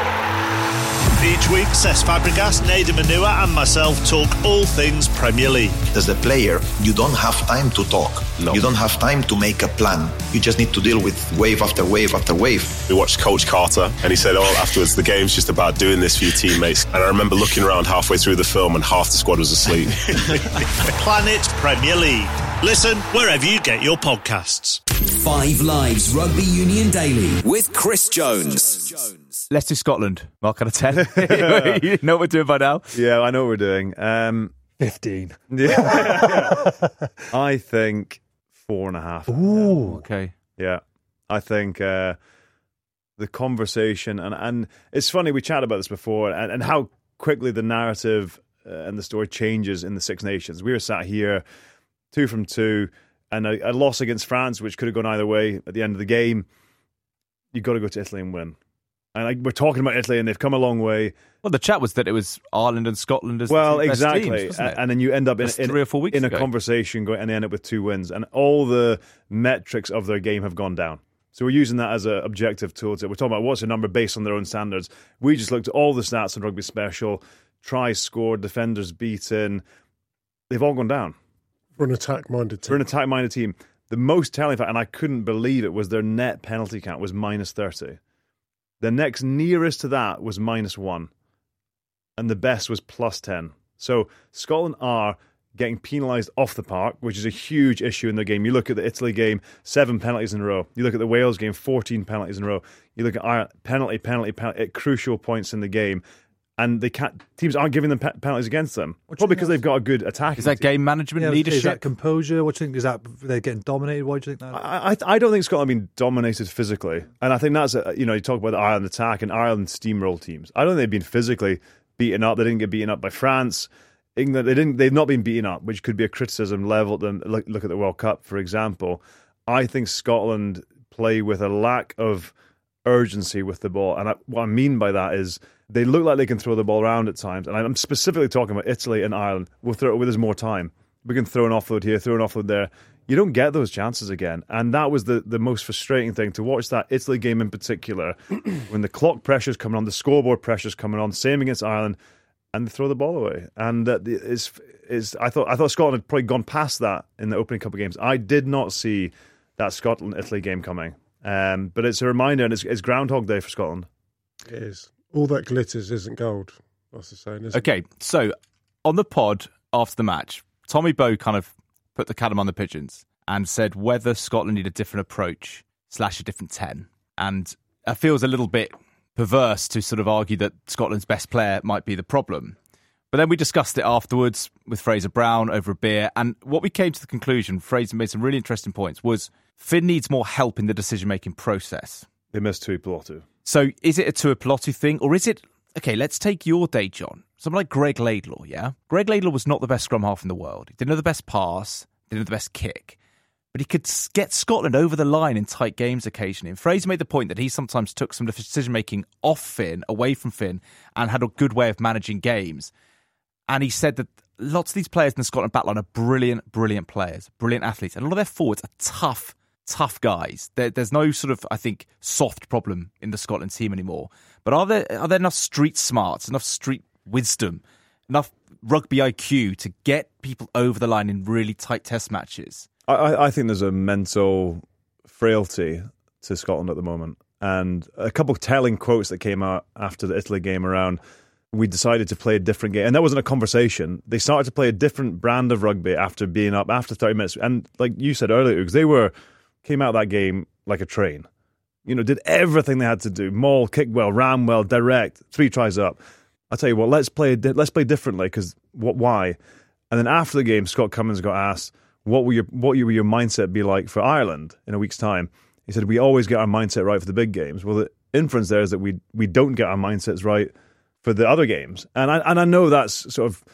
Each week, Cesc Fabregas, Nader Manua and myself talk all things Premier League. As a player, you don't have time to talk. No. You don't have time to make a plan. You just need to deal with wave after wave after wave. We watched Coach Carter and he said, oh, afterwards, the game's just about doing this for your teammates. And I remember looking around halfway through the film and half the squad was asleep. Planet Premier League. Listen wherever you get your podcasts. Five Lives Rugby Union Daily with Chris Jones. Let's do Scotland. Mark out of ten. You know what we're doing by now? Yeah, I know what we're doing. Um, fifteen. Yeah. I think four and a half. Ooh, okay. Yeah. I think uh, the conversation, and, and it's funny, we chatted about this before, and, and how quickly the narrative uh, and the story changes in the Six Nations. We were sat here, two from two, and a, a loss against France, which could have gone either way at the end of the game. You've got to go to Italy and win. And like, we're talking about Italy, and they've come a long way. Well, the chat was that it was Ireland and Scotland as well, the two exactly. best teams, wasn't it? And then you end up in, in three or four weeks in ago. a conversation, going, and they end up with two wins, and all the metrics of their game have gone down. So we're using that as an objective tool. To, we're talking about what's a number based on their own standards. We just looked at all the stats on Rugby Special: tries scored, defenders beaten. They've all gone down. For an attack-minded team. For an attack-minded team. The most telling fact, and I couldn't believe it, was their net penalty count was minus thirty. The next nearest to that was minus one. And the best was plus ten. So Scotland are getting penalised off the park, which is a huge issue in their game. You look at the Italy game, seven penalties in a row. You look at the Wales game, fourteen penalties in a row. You look at Ireland, penalty, penalty, penalty at crucial points in the game. And they can't, teams aren't giving them pe- penalties against them. What Probably because they've got a good attack. Is that team. game management, yeah, leadership? Is that composure? What do you think? Is that they're getting dominated? Why do you think that? I, I, I don't think Scotland have been dominated physically. And I think that's, a, you know, you talk about the Ireland attack and Ireland steamroll teams. I don't think they've been physically beaten up. They didn't get beaten up by France. England, they didn't, they've not been beaten up, which could be a criticism leveled at them. Look, look at the World Cup, for example. I think Scotland play with a lack of urgency with the ball. And I, what I mean by that is they look like they can throw the ball around at times. And I'm specifically talking about Italy and Ireland. We'll throw it with us more time. We can throw an offload here, throw an offload there. You don't get those chances again. And that was the, the most frustrating thing, to watch that Italy game in particular, when the clock pressure's coming on, the scoreboard pressure's coming on, same against Ireland, and they throw the ball away. And that is, is I thought I thought Scotland had probably gone past that in the opening couple of games. I did not see that Scotland-Italy game coming. Um, but it's a reminder, and it's, it's Groundhog Day for Scotland. It is. All that glitters isn't gold. That's the saying, isn't Okay, so on the pod after the match, Tommy Bowe kind of put the cat among the pigeons and said whether Scotland need a different approach slash a different ten. And it feels a little bit perverse to sort of argue that Scotland's best player might be the problem. But then we discussed it afterwards with Fraser Brown over a beer. And what we came to the conclusion, Fraser made some really interesting points, was Finn needs more help in the decision-making process. They missed Tuipulotu. So is it a Tuipulotu thing, or is it... Okay, let's take your day, John. Someone like Greg Laidlaw, yeah? Greg Laidlaw was not the best scrum half in the world. He didn't have the best pass, didn't have the best kick. But he could get Scotland over the line in tight games occasionally. And Fraser made the point that he sometimes took some of the decision-making off Finn, away from Finn, and had a good way of managing games. And he said that lots of these players in the Scotland backline are brilliant, brilliant players, brilliant athletes. And a lot of their forwards are tough, tough guys. There, there's no sort of, I think, soft problem in the Scotland team anymore. But are there are there enough street smarts, enough street wisdom, enough rugby I Q to get people over the line in really tight test matches? I, I think there's a mental frailty to Scotland at the moment. And a couple of telling quotes that came out after the Italy game around, we decided to play a different game. And that wasn't a conversation. They started to play a different brand of rugby after being up after thirty minutes. And like you said earlier, because they were came out of that game like a train. You know, did everything they had to do. Maul, kick well, ran well, direct, three tries up. I tell you what, let's play let's play differently, because what? Why? And then after the game, Scott Cummins got asked, what will your what will your mindset be like for Ireland in a week's time? He said, we always get our mindset right for the big games. Well, the inference there is that we we don't get our mindsets right for the other games. And I and I know that's sort of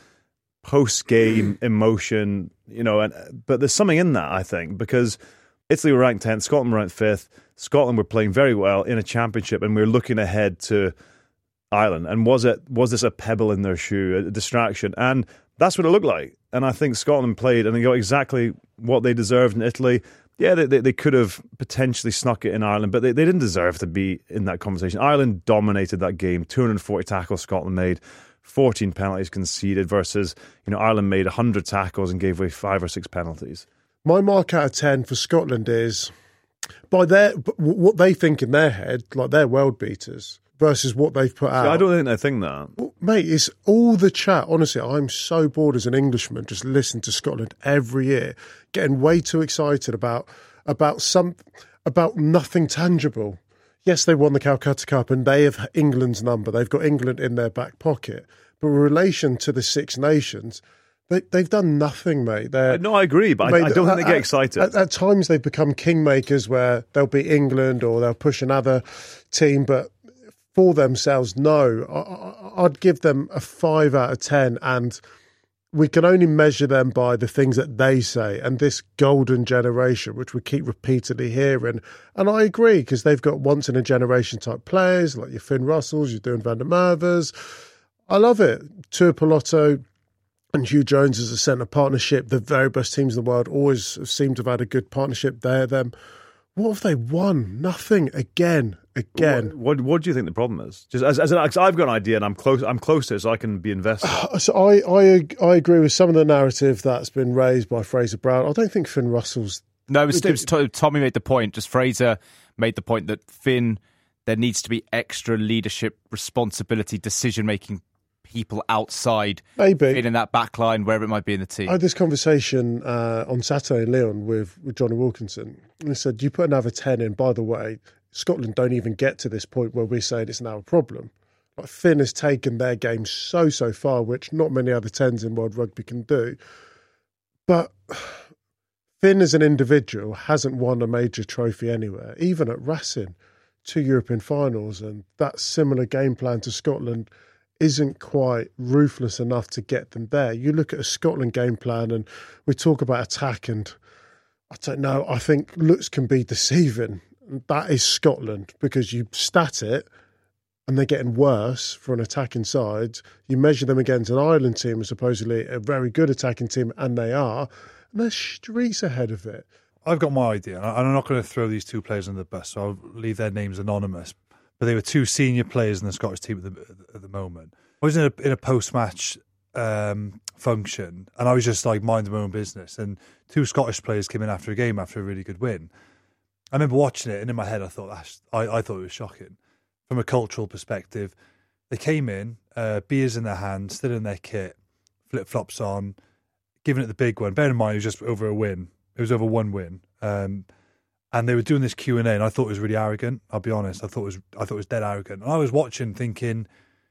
post-game emotion, you know, and but there's something in that, I think, because Italy were ranked tenth, Scotland were ranked fifth. Scotland were playing very well in a championship, and we were looking ahead to Ireland. And was it was this a pebble in their shoe, a distraction? And that's what it looked like. And I think Scotland played, and they got exactly what they deserved in Italy. Yeah, they, they, they could have potentially snuck it in Ireland, but they, they didn't deserve to be in that conversation. Ireland dominated that game. two hundred forty tackles Scotland made, fourteen penalties conceded, versus, you know, Ireland made one hundred tackles and gave away five or six penalties. My mark out of ten for Scotland is, by their what they think in their head, like they're world beaters, versus what they've put out. I don't think they think that. Well, mate, it's all the chat. Honestly, I'm so bored as an Englishman just listening to Scotland every year, getting way too excited about about some about nothing tangible. Yes, they won the Calcutta Cup and they have England's number. They've got England in their back pocket. But in relation to the Six Nations, They, they've done nothing, mate. They're, no, I agree, but mate, I, I don't think they get excited. At, at times, they've become kingmakers where they'll be England or they'll push another team, but for themselves, no. I, I'd give them a five out of ten, and we can only measure them by the things that they say. And this golden generation, which we keep repeatedly hearing, and I agree, because they've got once-in-a-generation type players, like your Finn Russells, your Duhan van der Merwes. I love it. Tuipulotu and Hugh Jones as a centre partnership, the very best teams in the world always seem to have had a good partnership there. Them, what have they won? Nothing again, again. What What, what do you think the problem is? Just as, as, an, as I've got an idea, and I'm close. I'm close to it, so I can be invested. So I, I I agree with some of the narrative that's been raised by Fraser Brown. I don't think Finn Russell's. No, it was, it was Tommy made the point. Just Fraser made the point that Finn, there needs to be extra leadership, responsibility, decision making. People outside, maybe in that back line, wherever it might be in the team. I had this conversation uh, on Saturday in Lyon with, with Johnny Wilkinson. And he said, you put another ten in, by the way, Scotland don't even get to this point where we're saying it's now a problem. Like Finn has taken their game so, so far, which not many other tens in world rugby can do. But Finn as an individual hasn't won a major trophy anywhere, even at Racing, two European finals, and that similar game plan to Scotland isn't quite ruthless enough to get them there. You look at a Scotland game plan and we talk about attack, and I don't know, I think looks can be deceiving. That is Scotland, because you stat it and they're getting worse for an attacking side. You measure them against an Ireland team who's supposedly a very good attacking team, and they are, and they're streets ahead of it. I've got my idea, and I'm not going to throw these two players under the bus, so I'll leave their names anonymous. But they were two senior players in the Scottish team at the, at the moment. I was in a, in a post-match um, function, and I was just like minding my own business. And two Scottish players came in after a game after a really good win. I remember watching it, and in my head, I thought that's, I, I thought it was shocking from a cultural perspective. They came in, uh, beers in their hand, still in their kit, flip flops on, giving it the big one. Bear in mind, it was just over a win. It was over one win, um, and they were doing this Q and A, and I thought it was really arrogant. I'll be honest, I thought it was, I thought it was dead arrogant. And I was watching, thinking,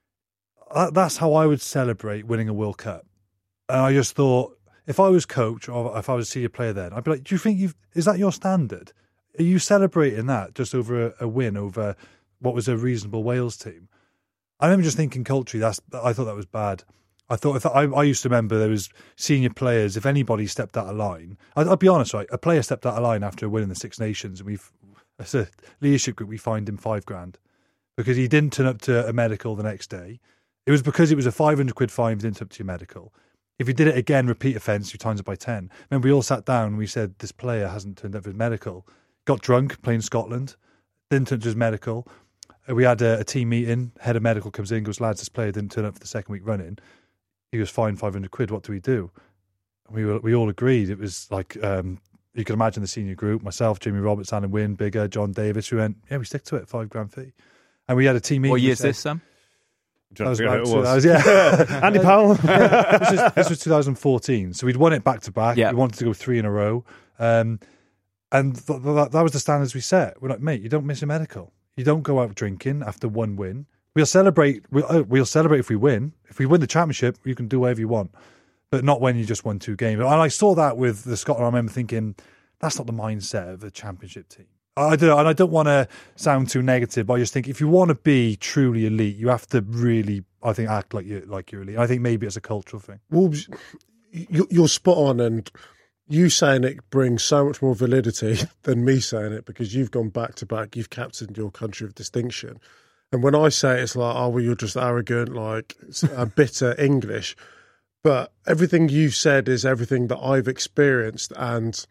that's how I would celebrate winning a World Cup. And I just thought, if I was coach or if I was a senior player then, I'd be like, do you think you've, is that your standard? Are you celebrating that just over a, a win over what was a reasonable Wales team? I remember just thinking culturally, that's, I thought that was bad. I thought, if I, I used to remember there was senior players, if anybody stepped out of line, I'd, I'll be honest, right, a player stepped out of line after winning the Six Nations, and we've, as a leadership group, we fined him five grand because he didn't turn up to a medical the next day. It was because it was a five hundred quid fine if you didn't turn up to your medical. If you did it again, repeat offence, you times it by ten. Remember, we all sat down and we said, this player hasn't turned up for his medical. Got drunk playing Scotland, didn't turn up to his medical. We had a, a team meeting, head of medical comes in, goes, lads, this player didn't turn up for the second week running. He was fined five hundred quid, what do we do? And we were, we all agreed. It was like, um, you can imagine the senior group, myself, Jimmy Roberts, Alan Wynne, Bigger, John Davis, we went, yeah, we stick to it, five grand fee. And we had a team meeting. What year is this, Sam? That was, about, it was. was yeah. Andy Powell. yeah, this, was, this was two thousand fourteen, so we'd won it back to back. Yeah. We wanted to go three in a row, um, and th- th- that was the standards we set. We're like, mate, you don't miss a medical, you don't go out drinking after one win. We'll celebrate. We'll, oh, we'll celebrate if we win. If we win the championship, you can do whatever you want, but not when you just won two games. And I saw that with the Scotland. I remember thinking, that's not the mindset of a championship team. I don't, and I don't want to sound too negative, but I just think if you want to be truly elite, you have to really, I think, act like you're, like you're elite. I think maybe it's a cultural thing. Wolves, you're spot on, and you saying it brings so much more validity than me saying it, because you've gone back to back, you've captained your country of distinction. And when I say it, it's like, oh, well, you're just arrogant, like uh, bitter English. But everything you've said is everything that I've experienced, and...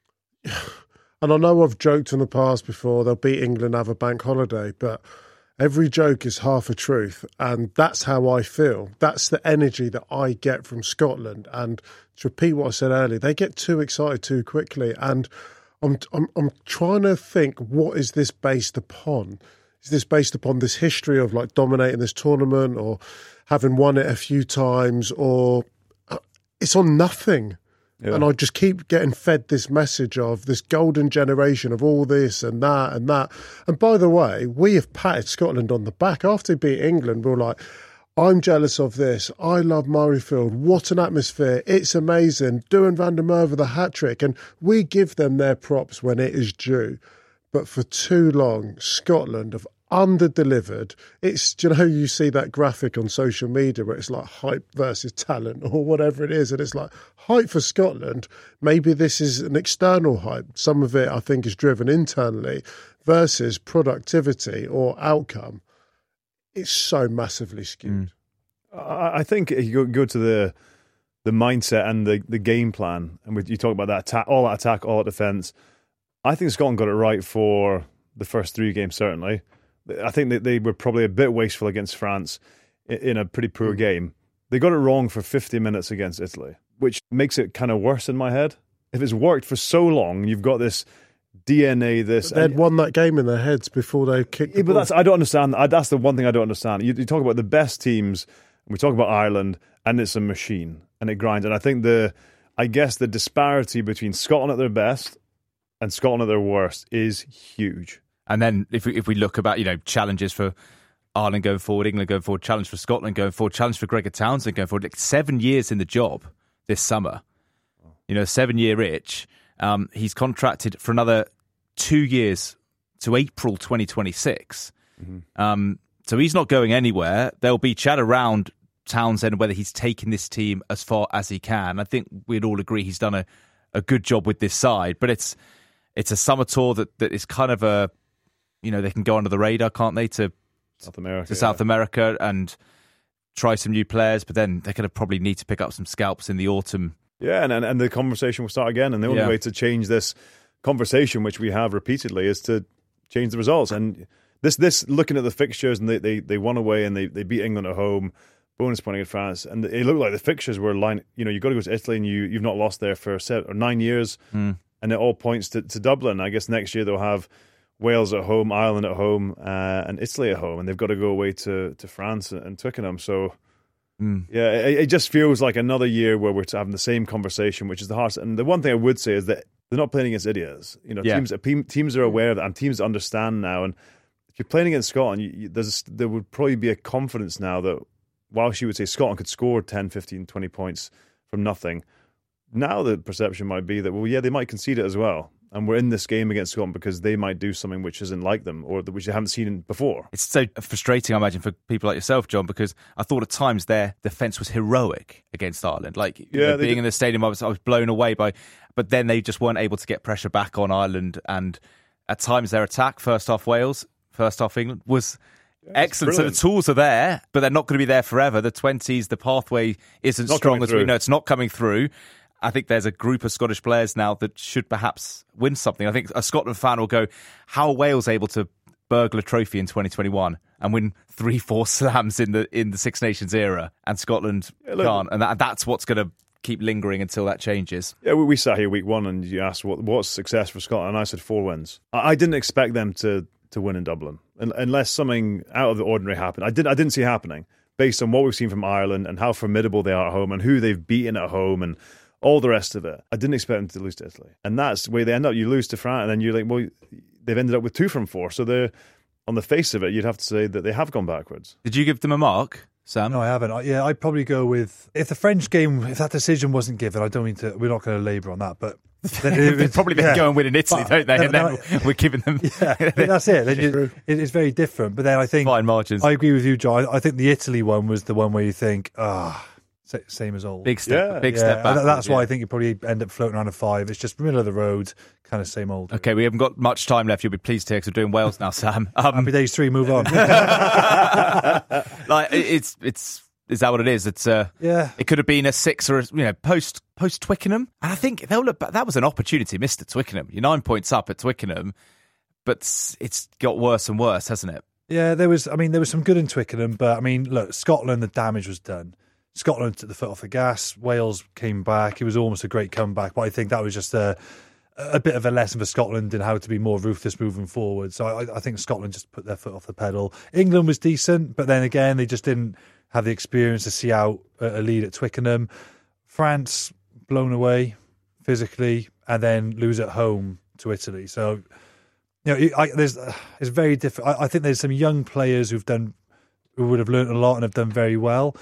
And I know I've joked in the past before, they'll beat England, have a bank holiday, but every joke is half a truth. And that's how I feel. That's the energy that I get from Scotland. And to repeat what I said earlier, they get too excited too quickly. And I'm, I'm, I'm trying to think, what is this based upon? Is this based upon this history of like dominating this tournament or having won it a few times, or it's on nothing? Yeah. And I just keep getting fed this message of this golden generation of all this and that and that. And by the way, we have patted Scotland on the back. After they beat England, we were like, I'm jealous of this. I love Murrayfield. What an atmosphere. It's amazing. Duhan van der Merwe, the hat-trick. And we give them their props when it is due. But for too long, Scotland have under-delivered. It's, do you know, you see that graphic on social media where it's like hype versus talent or whatever it is, and it's like hype for Scotland. Maybe this is an external hype. Some of it, I think, is driven internally versus productivity or outcome. It's so massively skewed. Mm. I think you go, go to the the mindset and the, the game plan, and we, you talk about that attack, all that attack, all that defence. I think Scotland got it right for the first three games, certainly. I think that they were probably a bit wasteful against France in a pretty poor game. They got it wrong for fifty minutes against Italy, which makes it kind of worse in my head. If it's worked for so long, you've got this D N A, this... But they'd won that game in their heads before they kicked the yeah, but ball. that's, I don't understand. That's the one thing I don't understand. You, you talk about the best teams, we talk about Ireland, and it's a machine, and it grinds. And I think the, I guess the disparity between Scotland at their best and Scotland at their worst is huge. And then if we, if we look about, you know, challenges for Ireland going forward, England going forward, challenge for Scotland going forward, challenge for Gregor Townsend going forward, like seven years in the job this summer, you know, seven-year itch. Um, he's contracted for another two years to April twenty twenty-six. Mm-hmm. Um, so he's not going anywhere. There'll be chat around Townsend whether he's taken this team as far as he can. I think we'd all agree he's done a, a good job with this side, but it's it's a summer tour that, that is kind of a, you know, they can go under the radar, can't they, to South America, to yeah. South America and try some new players, but then they're going to probably need to pick up some scalps in the autumn. Yeah, and, and, and the conversation will start again, and the only yeah. way to change this conversation, which we have repeatedly, is to change the results. And this, this looking at the fixtures, and they, they, they won away and they, they beat England at home, bonus point against France, and it looked like the fixtures were line. You know, you've got to go to Italy, and you, you've not lost there for seven or nine years. Mm. and it all points to, to Dublin. I guess next year they'll have Wales at home, Ireland at home, uh, and Italy at home, and they've got to go away to, to France and Twickenham. So, mm. yeah, it, it just feels like another year where we're having the same conversation, which is the hardest. And the one thing I would say is that they're not playing against idiots. You know, yeah. teams teams are aware of that, and teams understand now. And if you're playing against Scotland, you, you, there's there would probably be a confidence now that whilst you would say Scotland could score ten, fifteen, twenty points from nothing, now the perception might be that, well, yeah, they might concede it as well. And we're in this game against Scotland because they might do something which isn't like them or which they haven't seen before. It's so frustrating, I imagine, for people like yourself, John, because I thought at times their defence was heroic against Ireland. Like, yeah, you know, being did. in the stadium, I was, I was blown away by... But then they just weren't able to get pressure back on Ireland. And at times their attack, first half Wales, first half England, was... Yeah, excellent. Brilliant. So the tools are there, but they're not going to be there forever. The twenties, the pathway isn't not strong as through. we know. It's not coming through. I think there's a group of Scottish players now that should perhaps win something. I think a Scotland fan will go, how are Wales able to burgle a trophy in twenty twenty-one and win three, four slams in the in the Six Nations era, and Scotland yeah, look, can't? And that, that's what's going to keep lingering until that changes. Yeah, we, we sat here week one and you asked what what's success for Scotland, and I said four wins. I, I didn't expect them to to win in Dublin unless something out of the ordinary happened. I didn't I didn't see it happening based on what we've seen from Ireland and how formidable they are at home and who they've beaten at home and all the rest of it. I didn't expect them to lose to Italy. And that's where they end up. You lose to France, and then you're like, well, they've ended up with two from four. So they're, on the face of it, you'd have to say that they have gone backwards. Did you give them a mark, Sam? No, I haven't. I, yeah, I'd probably go with, if the French game, if that decision wasn't given, I don't mean to, we're not going to labour on that, but... They'd probably yeah. go and win in Italy, but, don't they? And then I, we're giving them... Yeah, that's it. You, it's very different. But then I think... Fine margins. I agree with you, John. I think the Italy one was the one where you think, ah... Oh, same as old. Big step, yeah. big yeah. step back. That's why yeah. I think you probably end up floating around a five. It's just middle of the road, kind of same old. Okay, we haven't got much time left. You'll be pleased to hear because we're doing Wales now, Sam. Um, Happy days three, move on. like it's it's is that what it is? It's uh, yeah. It could have been a six or a, you know post post Twickenham, and I think they'll look back. That was an opportunity missed at Twickenham. You're nine points up at Twickenham, but it's got worse and worse, hasn't it? Yeah, there was. I mean, there was some good in Twickenham, but I mean, look, Scotland, the damage was done. Scotland took the foot off the gas. Wales came back. It was almost a great comeback, but I think that was just a a bit of a lesson for Scotland in how to be more ruthless moving forward. So I, I think Scotland just put their foot off the pedal. England was decent, but then again, they just didn't have the experience to see out a lead at Twickenham. France blown away physically, and then lose at home to Italy. So you know, I, there's it's very different. I, I think there's some young players who've done who would have learned a lot and have done very well.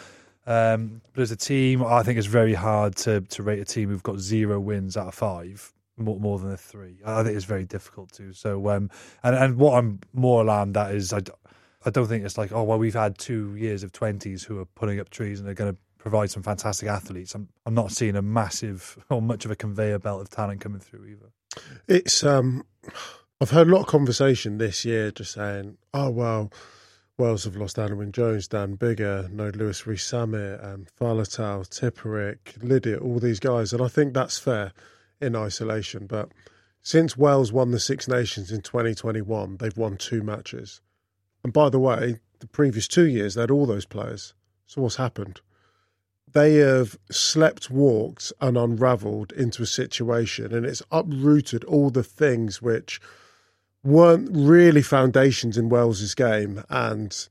Um, but as a team, I think it's very hard to to rate a team who've got zero wins out of five, more, more than a three. I think it's very difficult to. So, um, and and what I'm more alarmed at is I, I don't think it's like, oh well, we've had two years of twenties who are putting up trees and they're going to provide some fantastic athletes. I'm I'm not seeing a massive or much of a conveyor belt of talent coming through either. It's um, I've heard a lot of conversation this year just saying, oh well. Wales have lost Anna Wynne-Jones, Dan Biggar, no Lewis Rees-Summit, um, Faletau, Tipperick, Lydiate, all these guys. And I think that's fair in isolation. But since Wales won the Six Nations in twenty twenty-one, they've won two matches. And by the way, the previous two years, they had all those players. So what's happened? They have slept, walked and unravelled into a situation, and it's uprooted all the things which weren't really foundations in Wales's game, and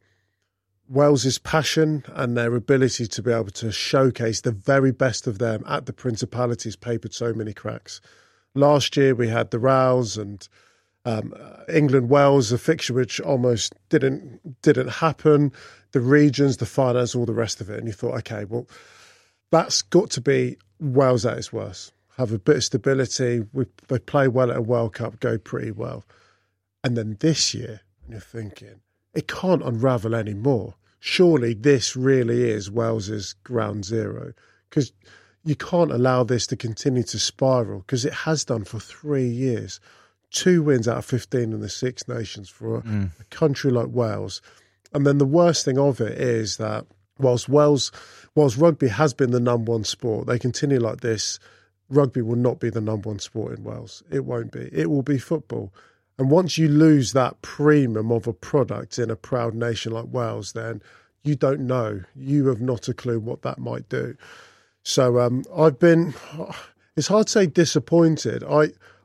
Wales's passion and their ability to be able to showcase the very best of them at the Principalities papered so many cracks. Last year we had the rows and um, England-Wales, a fixture which almost didn't didn't happen, the regions, the finance, all the rest of it, and you thought, okay, well, that's got to be Wales at its worst. Have a bit of stability, we, they play well at a World Cup, go pretty well. And then this year, you're thinking, it can't unravel anymore. Surely this really is Wales's ground zero, because you can't allow this to continue to spiral, because it has done for three years. Two wins out of fifteen in the Six Nations for a, mm. a country like Wales. And then the worst thing of it is that whilst Wales, whilst rugby has been the number one sport, they continue like this, rugby will not be the number one sport in Wales. It won't be. It will be football. And once you lose that premium of a product in a proud nation like Wales, then you don't know. You have not a clue what that might do. So um, I've been, it's hard to say disappointed. I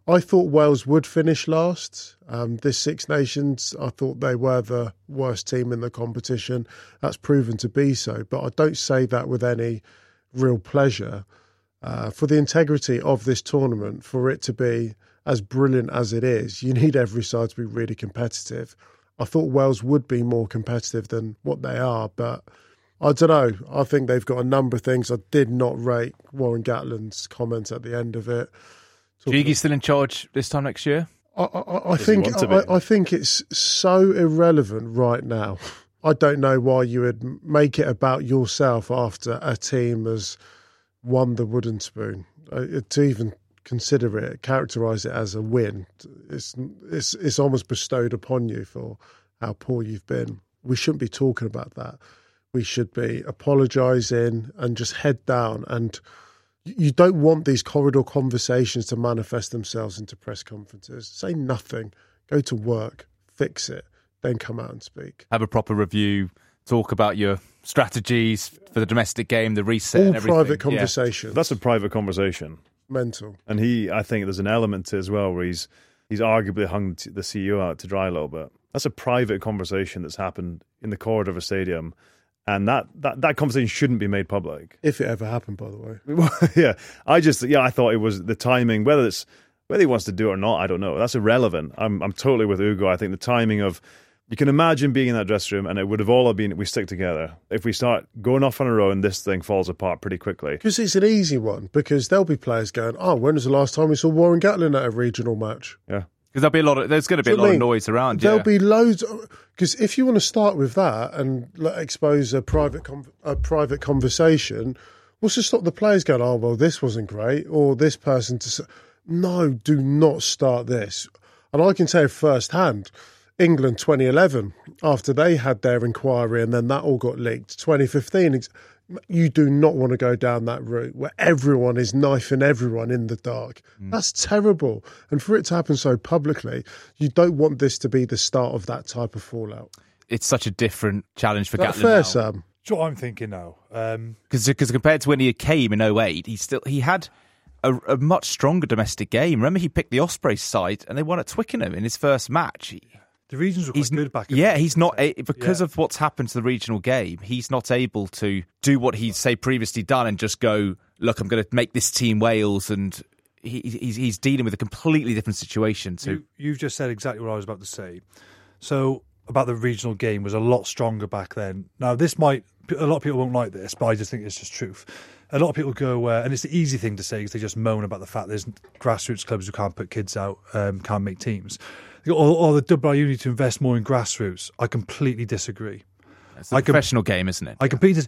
I thought Wales would finish last. Um, this Six Nations, I thought they were the worst team in the competition. That's proven to be so. But I don't say that with any real pleasure. Uh, for the integrity of this tournament, for it to be as brilliant as it is, you need every side to be really competitive. I thought Wales would be more competitive than what they are, but I don't know. I think they've got a number of things. I did not rate Warren Gatland's comments at the end of it. Giggy's still in charge this time next year? I, I, I think I, I think it's so irrelevant right now. I don't know why you would make it about yourself after a team has won the wooden spoon. Uh, to even consider it, characterise it as a win, it's, it's, it's almost bestowed upon you for how poor you've been. We shouldn't be talking about that. We should be apologising and just head down. And you don't want these corridor conversations to manifest themselves into press conferences. Say nothing. Go to work. Fix it. Then come out and speak. Have a proper review. Talk about your strategies for the domestic game, the reset, all and everything. Private conversation. Yeah. That's a private conversation. Mental. And he, I think, there's an element to it as well where he's he's arguably hung the C E O out to dry a little bit. That's a private conversation that's happened in the corridor of a stadium. And that, that, that conversation shouldn't be made public. If it ever happened, by the way. yeah. I just, yeah, I thought it was the timing, whether it's, whether he wants to do it or not, I don't know. That's irrelevant. I'm, I'm totally with Ugo. I think the timing of, you can imagine being in that dressing room and it would have all been, we stick together. If we start going off on our own, this thing falls apart pretty quickly. Because it's an easy one, because there'll be players going, oh, when was the last time we saw Warren Gatland at a regional match? Yeah. Because there'll be a lot of, there's going to be a lot of noise around. There'll yeah. be loads. Because if you want to start with that and like, expose a private com- a private conversation, what's to stop the players going, oh, well, this wasn't great, or this person to say, no, do not start this. And I can say firsthand, England twenty eleven, after they had their inquiry and then that all got leaked, twenty fifteen, you do not want to go down that route where everyone is knifing everyone in the dark. Mm. That's terrible. And for it to happen so publicly, you don't want this to be the start of that type of fallout. It's such a different challenge for That's Gatland fair, now. Sam. That's what I'm thinking now. Because um... compared to when he came in oh eight, he still he had a, a much stronger domestic game. Remember, he picked the Ospreys side and they won at Twickenham in his first match. He, The regions were quite he's, good back in Yeah, he's not, a, because yeah. of what's happened to the regional game, he's not able to do what he'd, say, previously done and just go, look, I'm going to make this team Wales, and he, he's, he's dealing with a completely different situation. Too. You, you've just said exactly what I was about to say. So, about the regional game was a lot stronger back then. Now, this might, a lot of people won't like this, but I just think it's just truth. A lot of people go, uh, and it's the easy thing to say because they just moan about the fact there's grassroots clubs who can't put kids out, um, can't make teams. Or, or the W R U need to invest more in grassroots. I completely disagree. It's a I professional com- game, isn't it? I completely.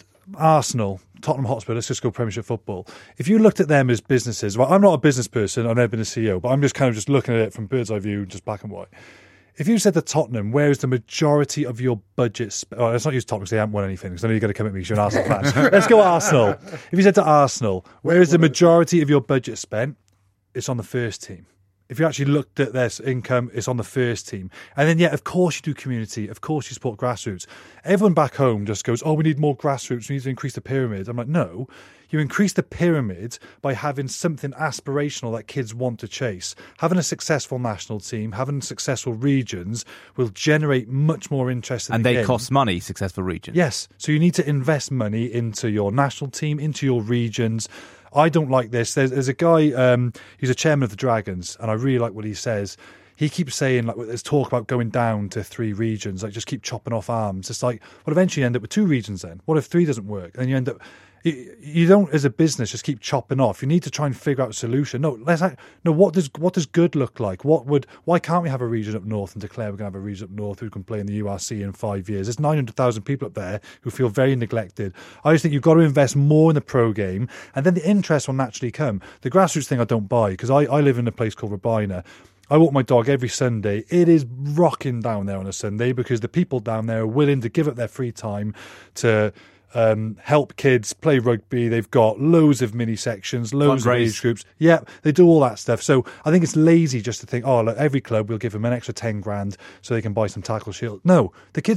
Arsenal, Tottenham Hotspur, let's just go Premiership football. If you looked at them as businesses, well, I'm not a business person, I've never been a C E O, but I'm just kind of just looking at it from bird's eye view, just black and white. If you said to Tottenham, where is the majority of your budget? Sp- oh, let's not use Tottenham because they haven't won anything, because I know you're going to come at me because you're an Arsenal fan. Let's go Arsenal. If you said to Arsenal, where is the majority of your budget spent? It's on the first team. If you actually looked at their income, it's on the first team. And then, yeah, of course you do community. Of course you support grassroots. Everyone back home just goes, oh, we need more grassroots. We need to increase the pyramid. I'm like, no. You increase the pyramid by having something aspirational that kids want to chase. Having a successful national team, having successful regions will generate much more interest in and the they game. cost money, successful regions. Yes. So you need to invest money into your national team, into your regions. I don't like this. There's, there's a guy, um, he's a chairman of the Dragons, and I really like what he says. He keeps saying, like, there's talk about going down to three regions, like, just keep chopping off arms. It's like, well, eventually you end up with two regions then. What if three doesn't work? And you end up, you, you don't, as a business, just keep chopping off. You need to try and figure out a solution. No, let's, no, what does what does good look like? What would, why can't we have a region up north and declare we're going to have a region up north who can play in the U R C in five years? There's nine hundred thousand people up there who feel very neglected. I just think you've got to invest more in the pro game, and then the interest will naturally come. The grassroots thing I don't buy, because I, I live in a place called Rabina. I walk my dog every Sunday. It is rocking down there on a Sunday because the people down there are willing to give up their free time to um, help kids play rugby. They've got loads of mini sections, loads of age groups. Yeah, they do all that stuff. So I think it's lazy just to think, oh, look, every club will give them an extra ten grand so they can buy some tackle shield. No, the kids,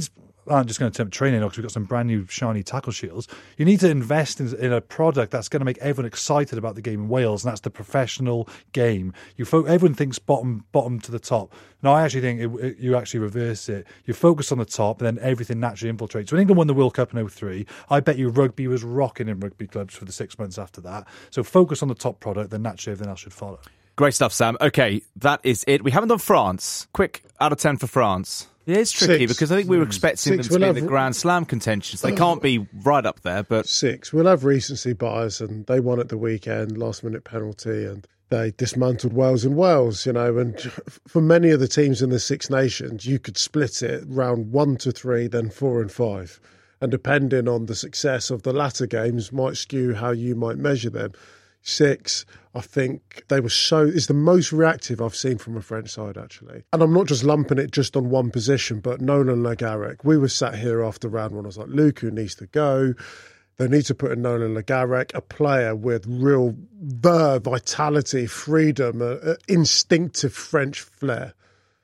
aren't just going to attempt training because we've got some brand new shiny tackle shields. You need to invest in, in a product that's going to make everyone excited about the game in Wales, and that's the professional game. You fo- everyone thinks bottom bottom to the top. No, I actually think it, it, you actually reverse it. You focus on the top, and then everything naturally infiltrates. When England won the World Cup in oh three, I bet you rugby was rocking in rugby clubs for the six months after that. So focus on the top product, then naturally everything else should follow. Great stuff, Sam. Okay, that is it. We haven't done France. Quick, out of ten for France. Yeah, it's tricky Six. because I think we were expecting Six. them to We'll be in have- the Grand Slam contentions. They can't be right up there, but Six. We'll have recency bias, and they won at the weekend, last minute penalty, and they dismantled Wales in Wales, you know. And for many of the teams in the Six Nations, you could split it round one to three, then four and five. And depending on the success of the latter games, might skew how you might measure them. Six, I think they were so, is the most reactive I've seen from a French side, actually. And I'm not just lumping it just on one position, but Nolan Le Garrec. We were sat here after round one. I was like, Lukaku needs to go. They need to put in Nolan Le Garrec, a player with real verve, vitality, freedom, a, a instinctive French flair.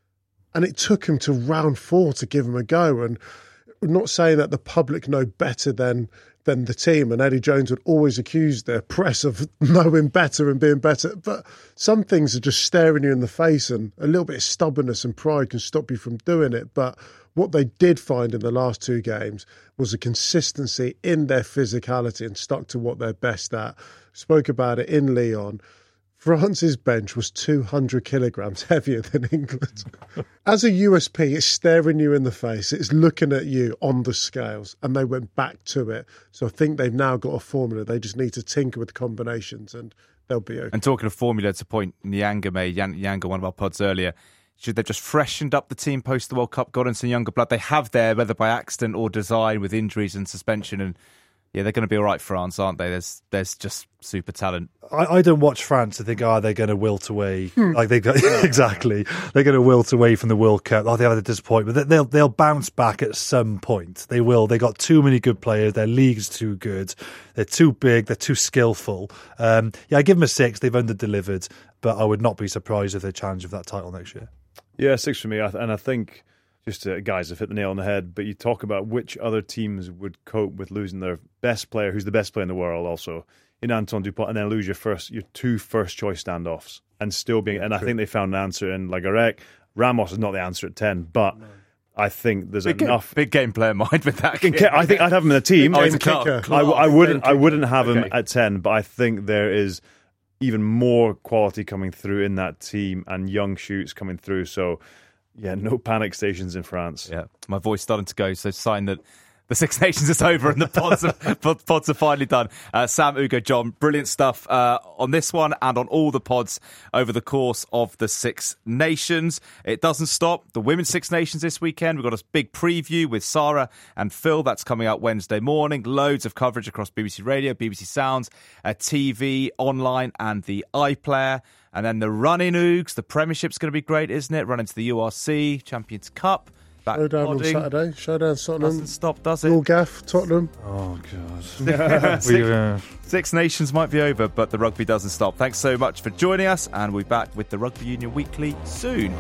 And it took him to round four to give him a go. And I'm not saying that the public know better than than the team, and Eddie Jones would always accuse their press of knowing better and being better, but some things are just staring you in the face, and a little bit of stubbornness and pride can stop you from doing it. But what they did find in the last two games was a consistency in their physicality and stuck to what they're best at. Spoke about it in Lyon. France's bench was two hundred kilograms heavier than England. As a U S P, it's staring you in the face. It's looking at you on the scales, and they went back to it. So I think they've now got a formula. They just need to tinker with combinations, and they'll be okay. And talking of formula, to point Nyanga made, Nyanga, one of our pods earlier, should they just freshened up the team post the World Cup, got in some younger blood? They have there, whether by accident or design, with injuries and suspension, and yeah, they're going to be all right, France, aren't they? There's there's just super talent. I, I don't watch France and think, oh, they're going to wilt away. Like they exactly, they're going to wilt away from the World Cup. Oh, they had a disappointment. But they'll they'll bounce back at some point. They will. They got too many good players. Their league's too good. They're too big. They're too skillful. Um, yeah, I give them a six. They've under-delivered, but I would not be surprised if they challenge for that title next year. Yeah, six for me. And I think, just to, guys have hit the nail on the head, but you talk about which other teams would cope with losing their best player, who's the best player in the world also, in Antoine Dupont, and then lose your first, your two first choice standoffs, and still being, and I think they found an answer in Le Garrec. Ramos is not the answer at ten, but no. I think there's big enough. Game, big game player mind with that. I think I'd have him in the team. Oh, he's a kicker. I, I wouldn't. I wouldn't have him okay. at ten, but I think there is even more quality coming through in that team, and young shoots coming through. So, yeah, no panic stations in France. Yeah, my voice starting to go. So, sign that the Six Nations is over and the pods are, pods are finally done. Uh, Sam, Ugo, John, brilliant stuff uh, on this one and on all the pods over the course of the Six Nations. It doesn't stop. The Women's Six Nations this weekend. We've got a big preview with Sarah and Phil. That's coming out Wednesday morning. Loads of coverage across B B C Radio, B B C Sounds, uh, T V, online and the iPlayer. And then the run-in, Oogs. The Premiership's going to be great, isn't it? Run into the U R C, Champions Cup. Showdown on Saturday. Showdown Tottenham. Doesn't stop, does it? All gaff, Tottenham. Oh, God. Six, uh... Six Nations might be over, but the rugby doesn't stop. Thanks so much for joining us, and we'll be back with the Rugby Union Weekly soon.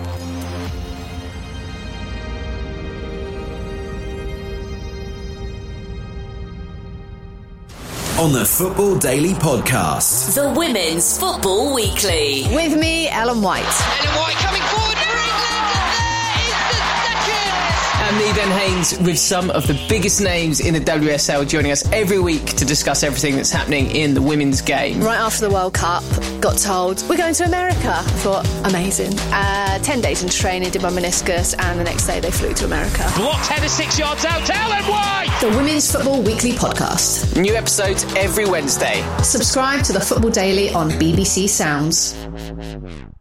On the Football Daily Podcast. The Women's Football Weekly. With me, Ellen White. Ellen White coming forward for England, and there is the second! I'm Needham Haynes with some of the biggest names in the W S L joining us every week to discuss everything that's happening in the women's game. Right after the World Cup, got told, we're going to America. I thought, amazing. Uh, ten days into training, did my meniscus, and the next day they flew to America. Blocked header six yards out, Ellen White! The Women's Football Weekly Podcast. New episodes every Wednesday. Subscribe to the Football Daily on B B C Sounds.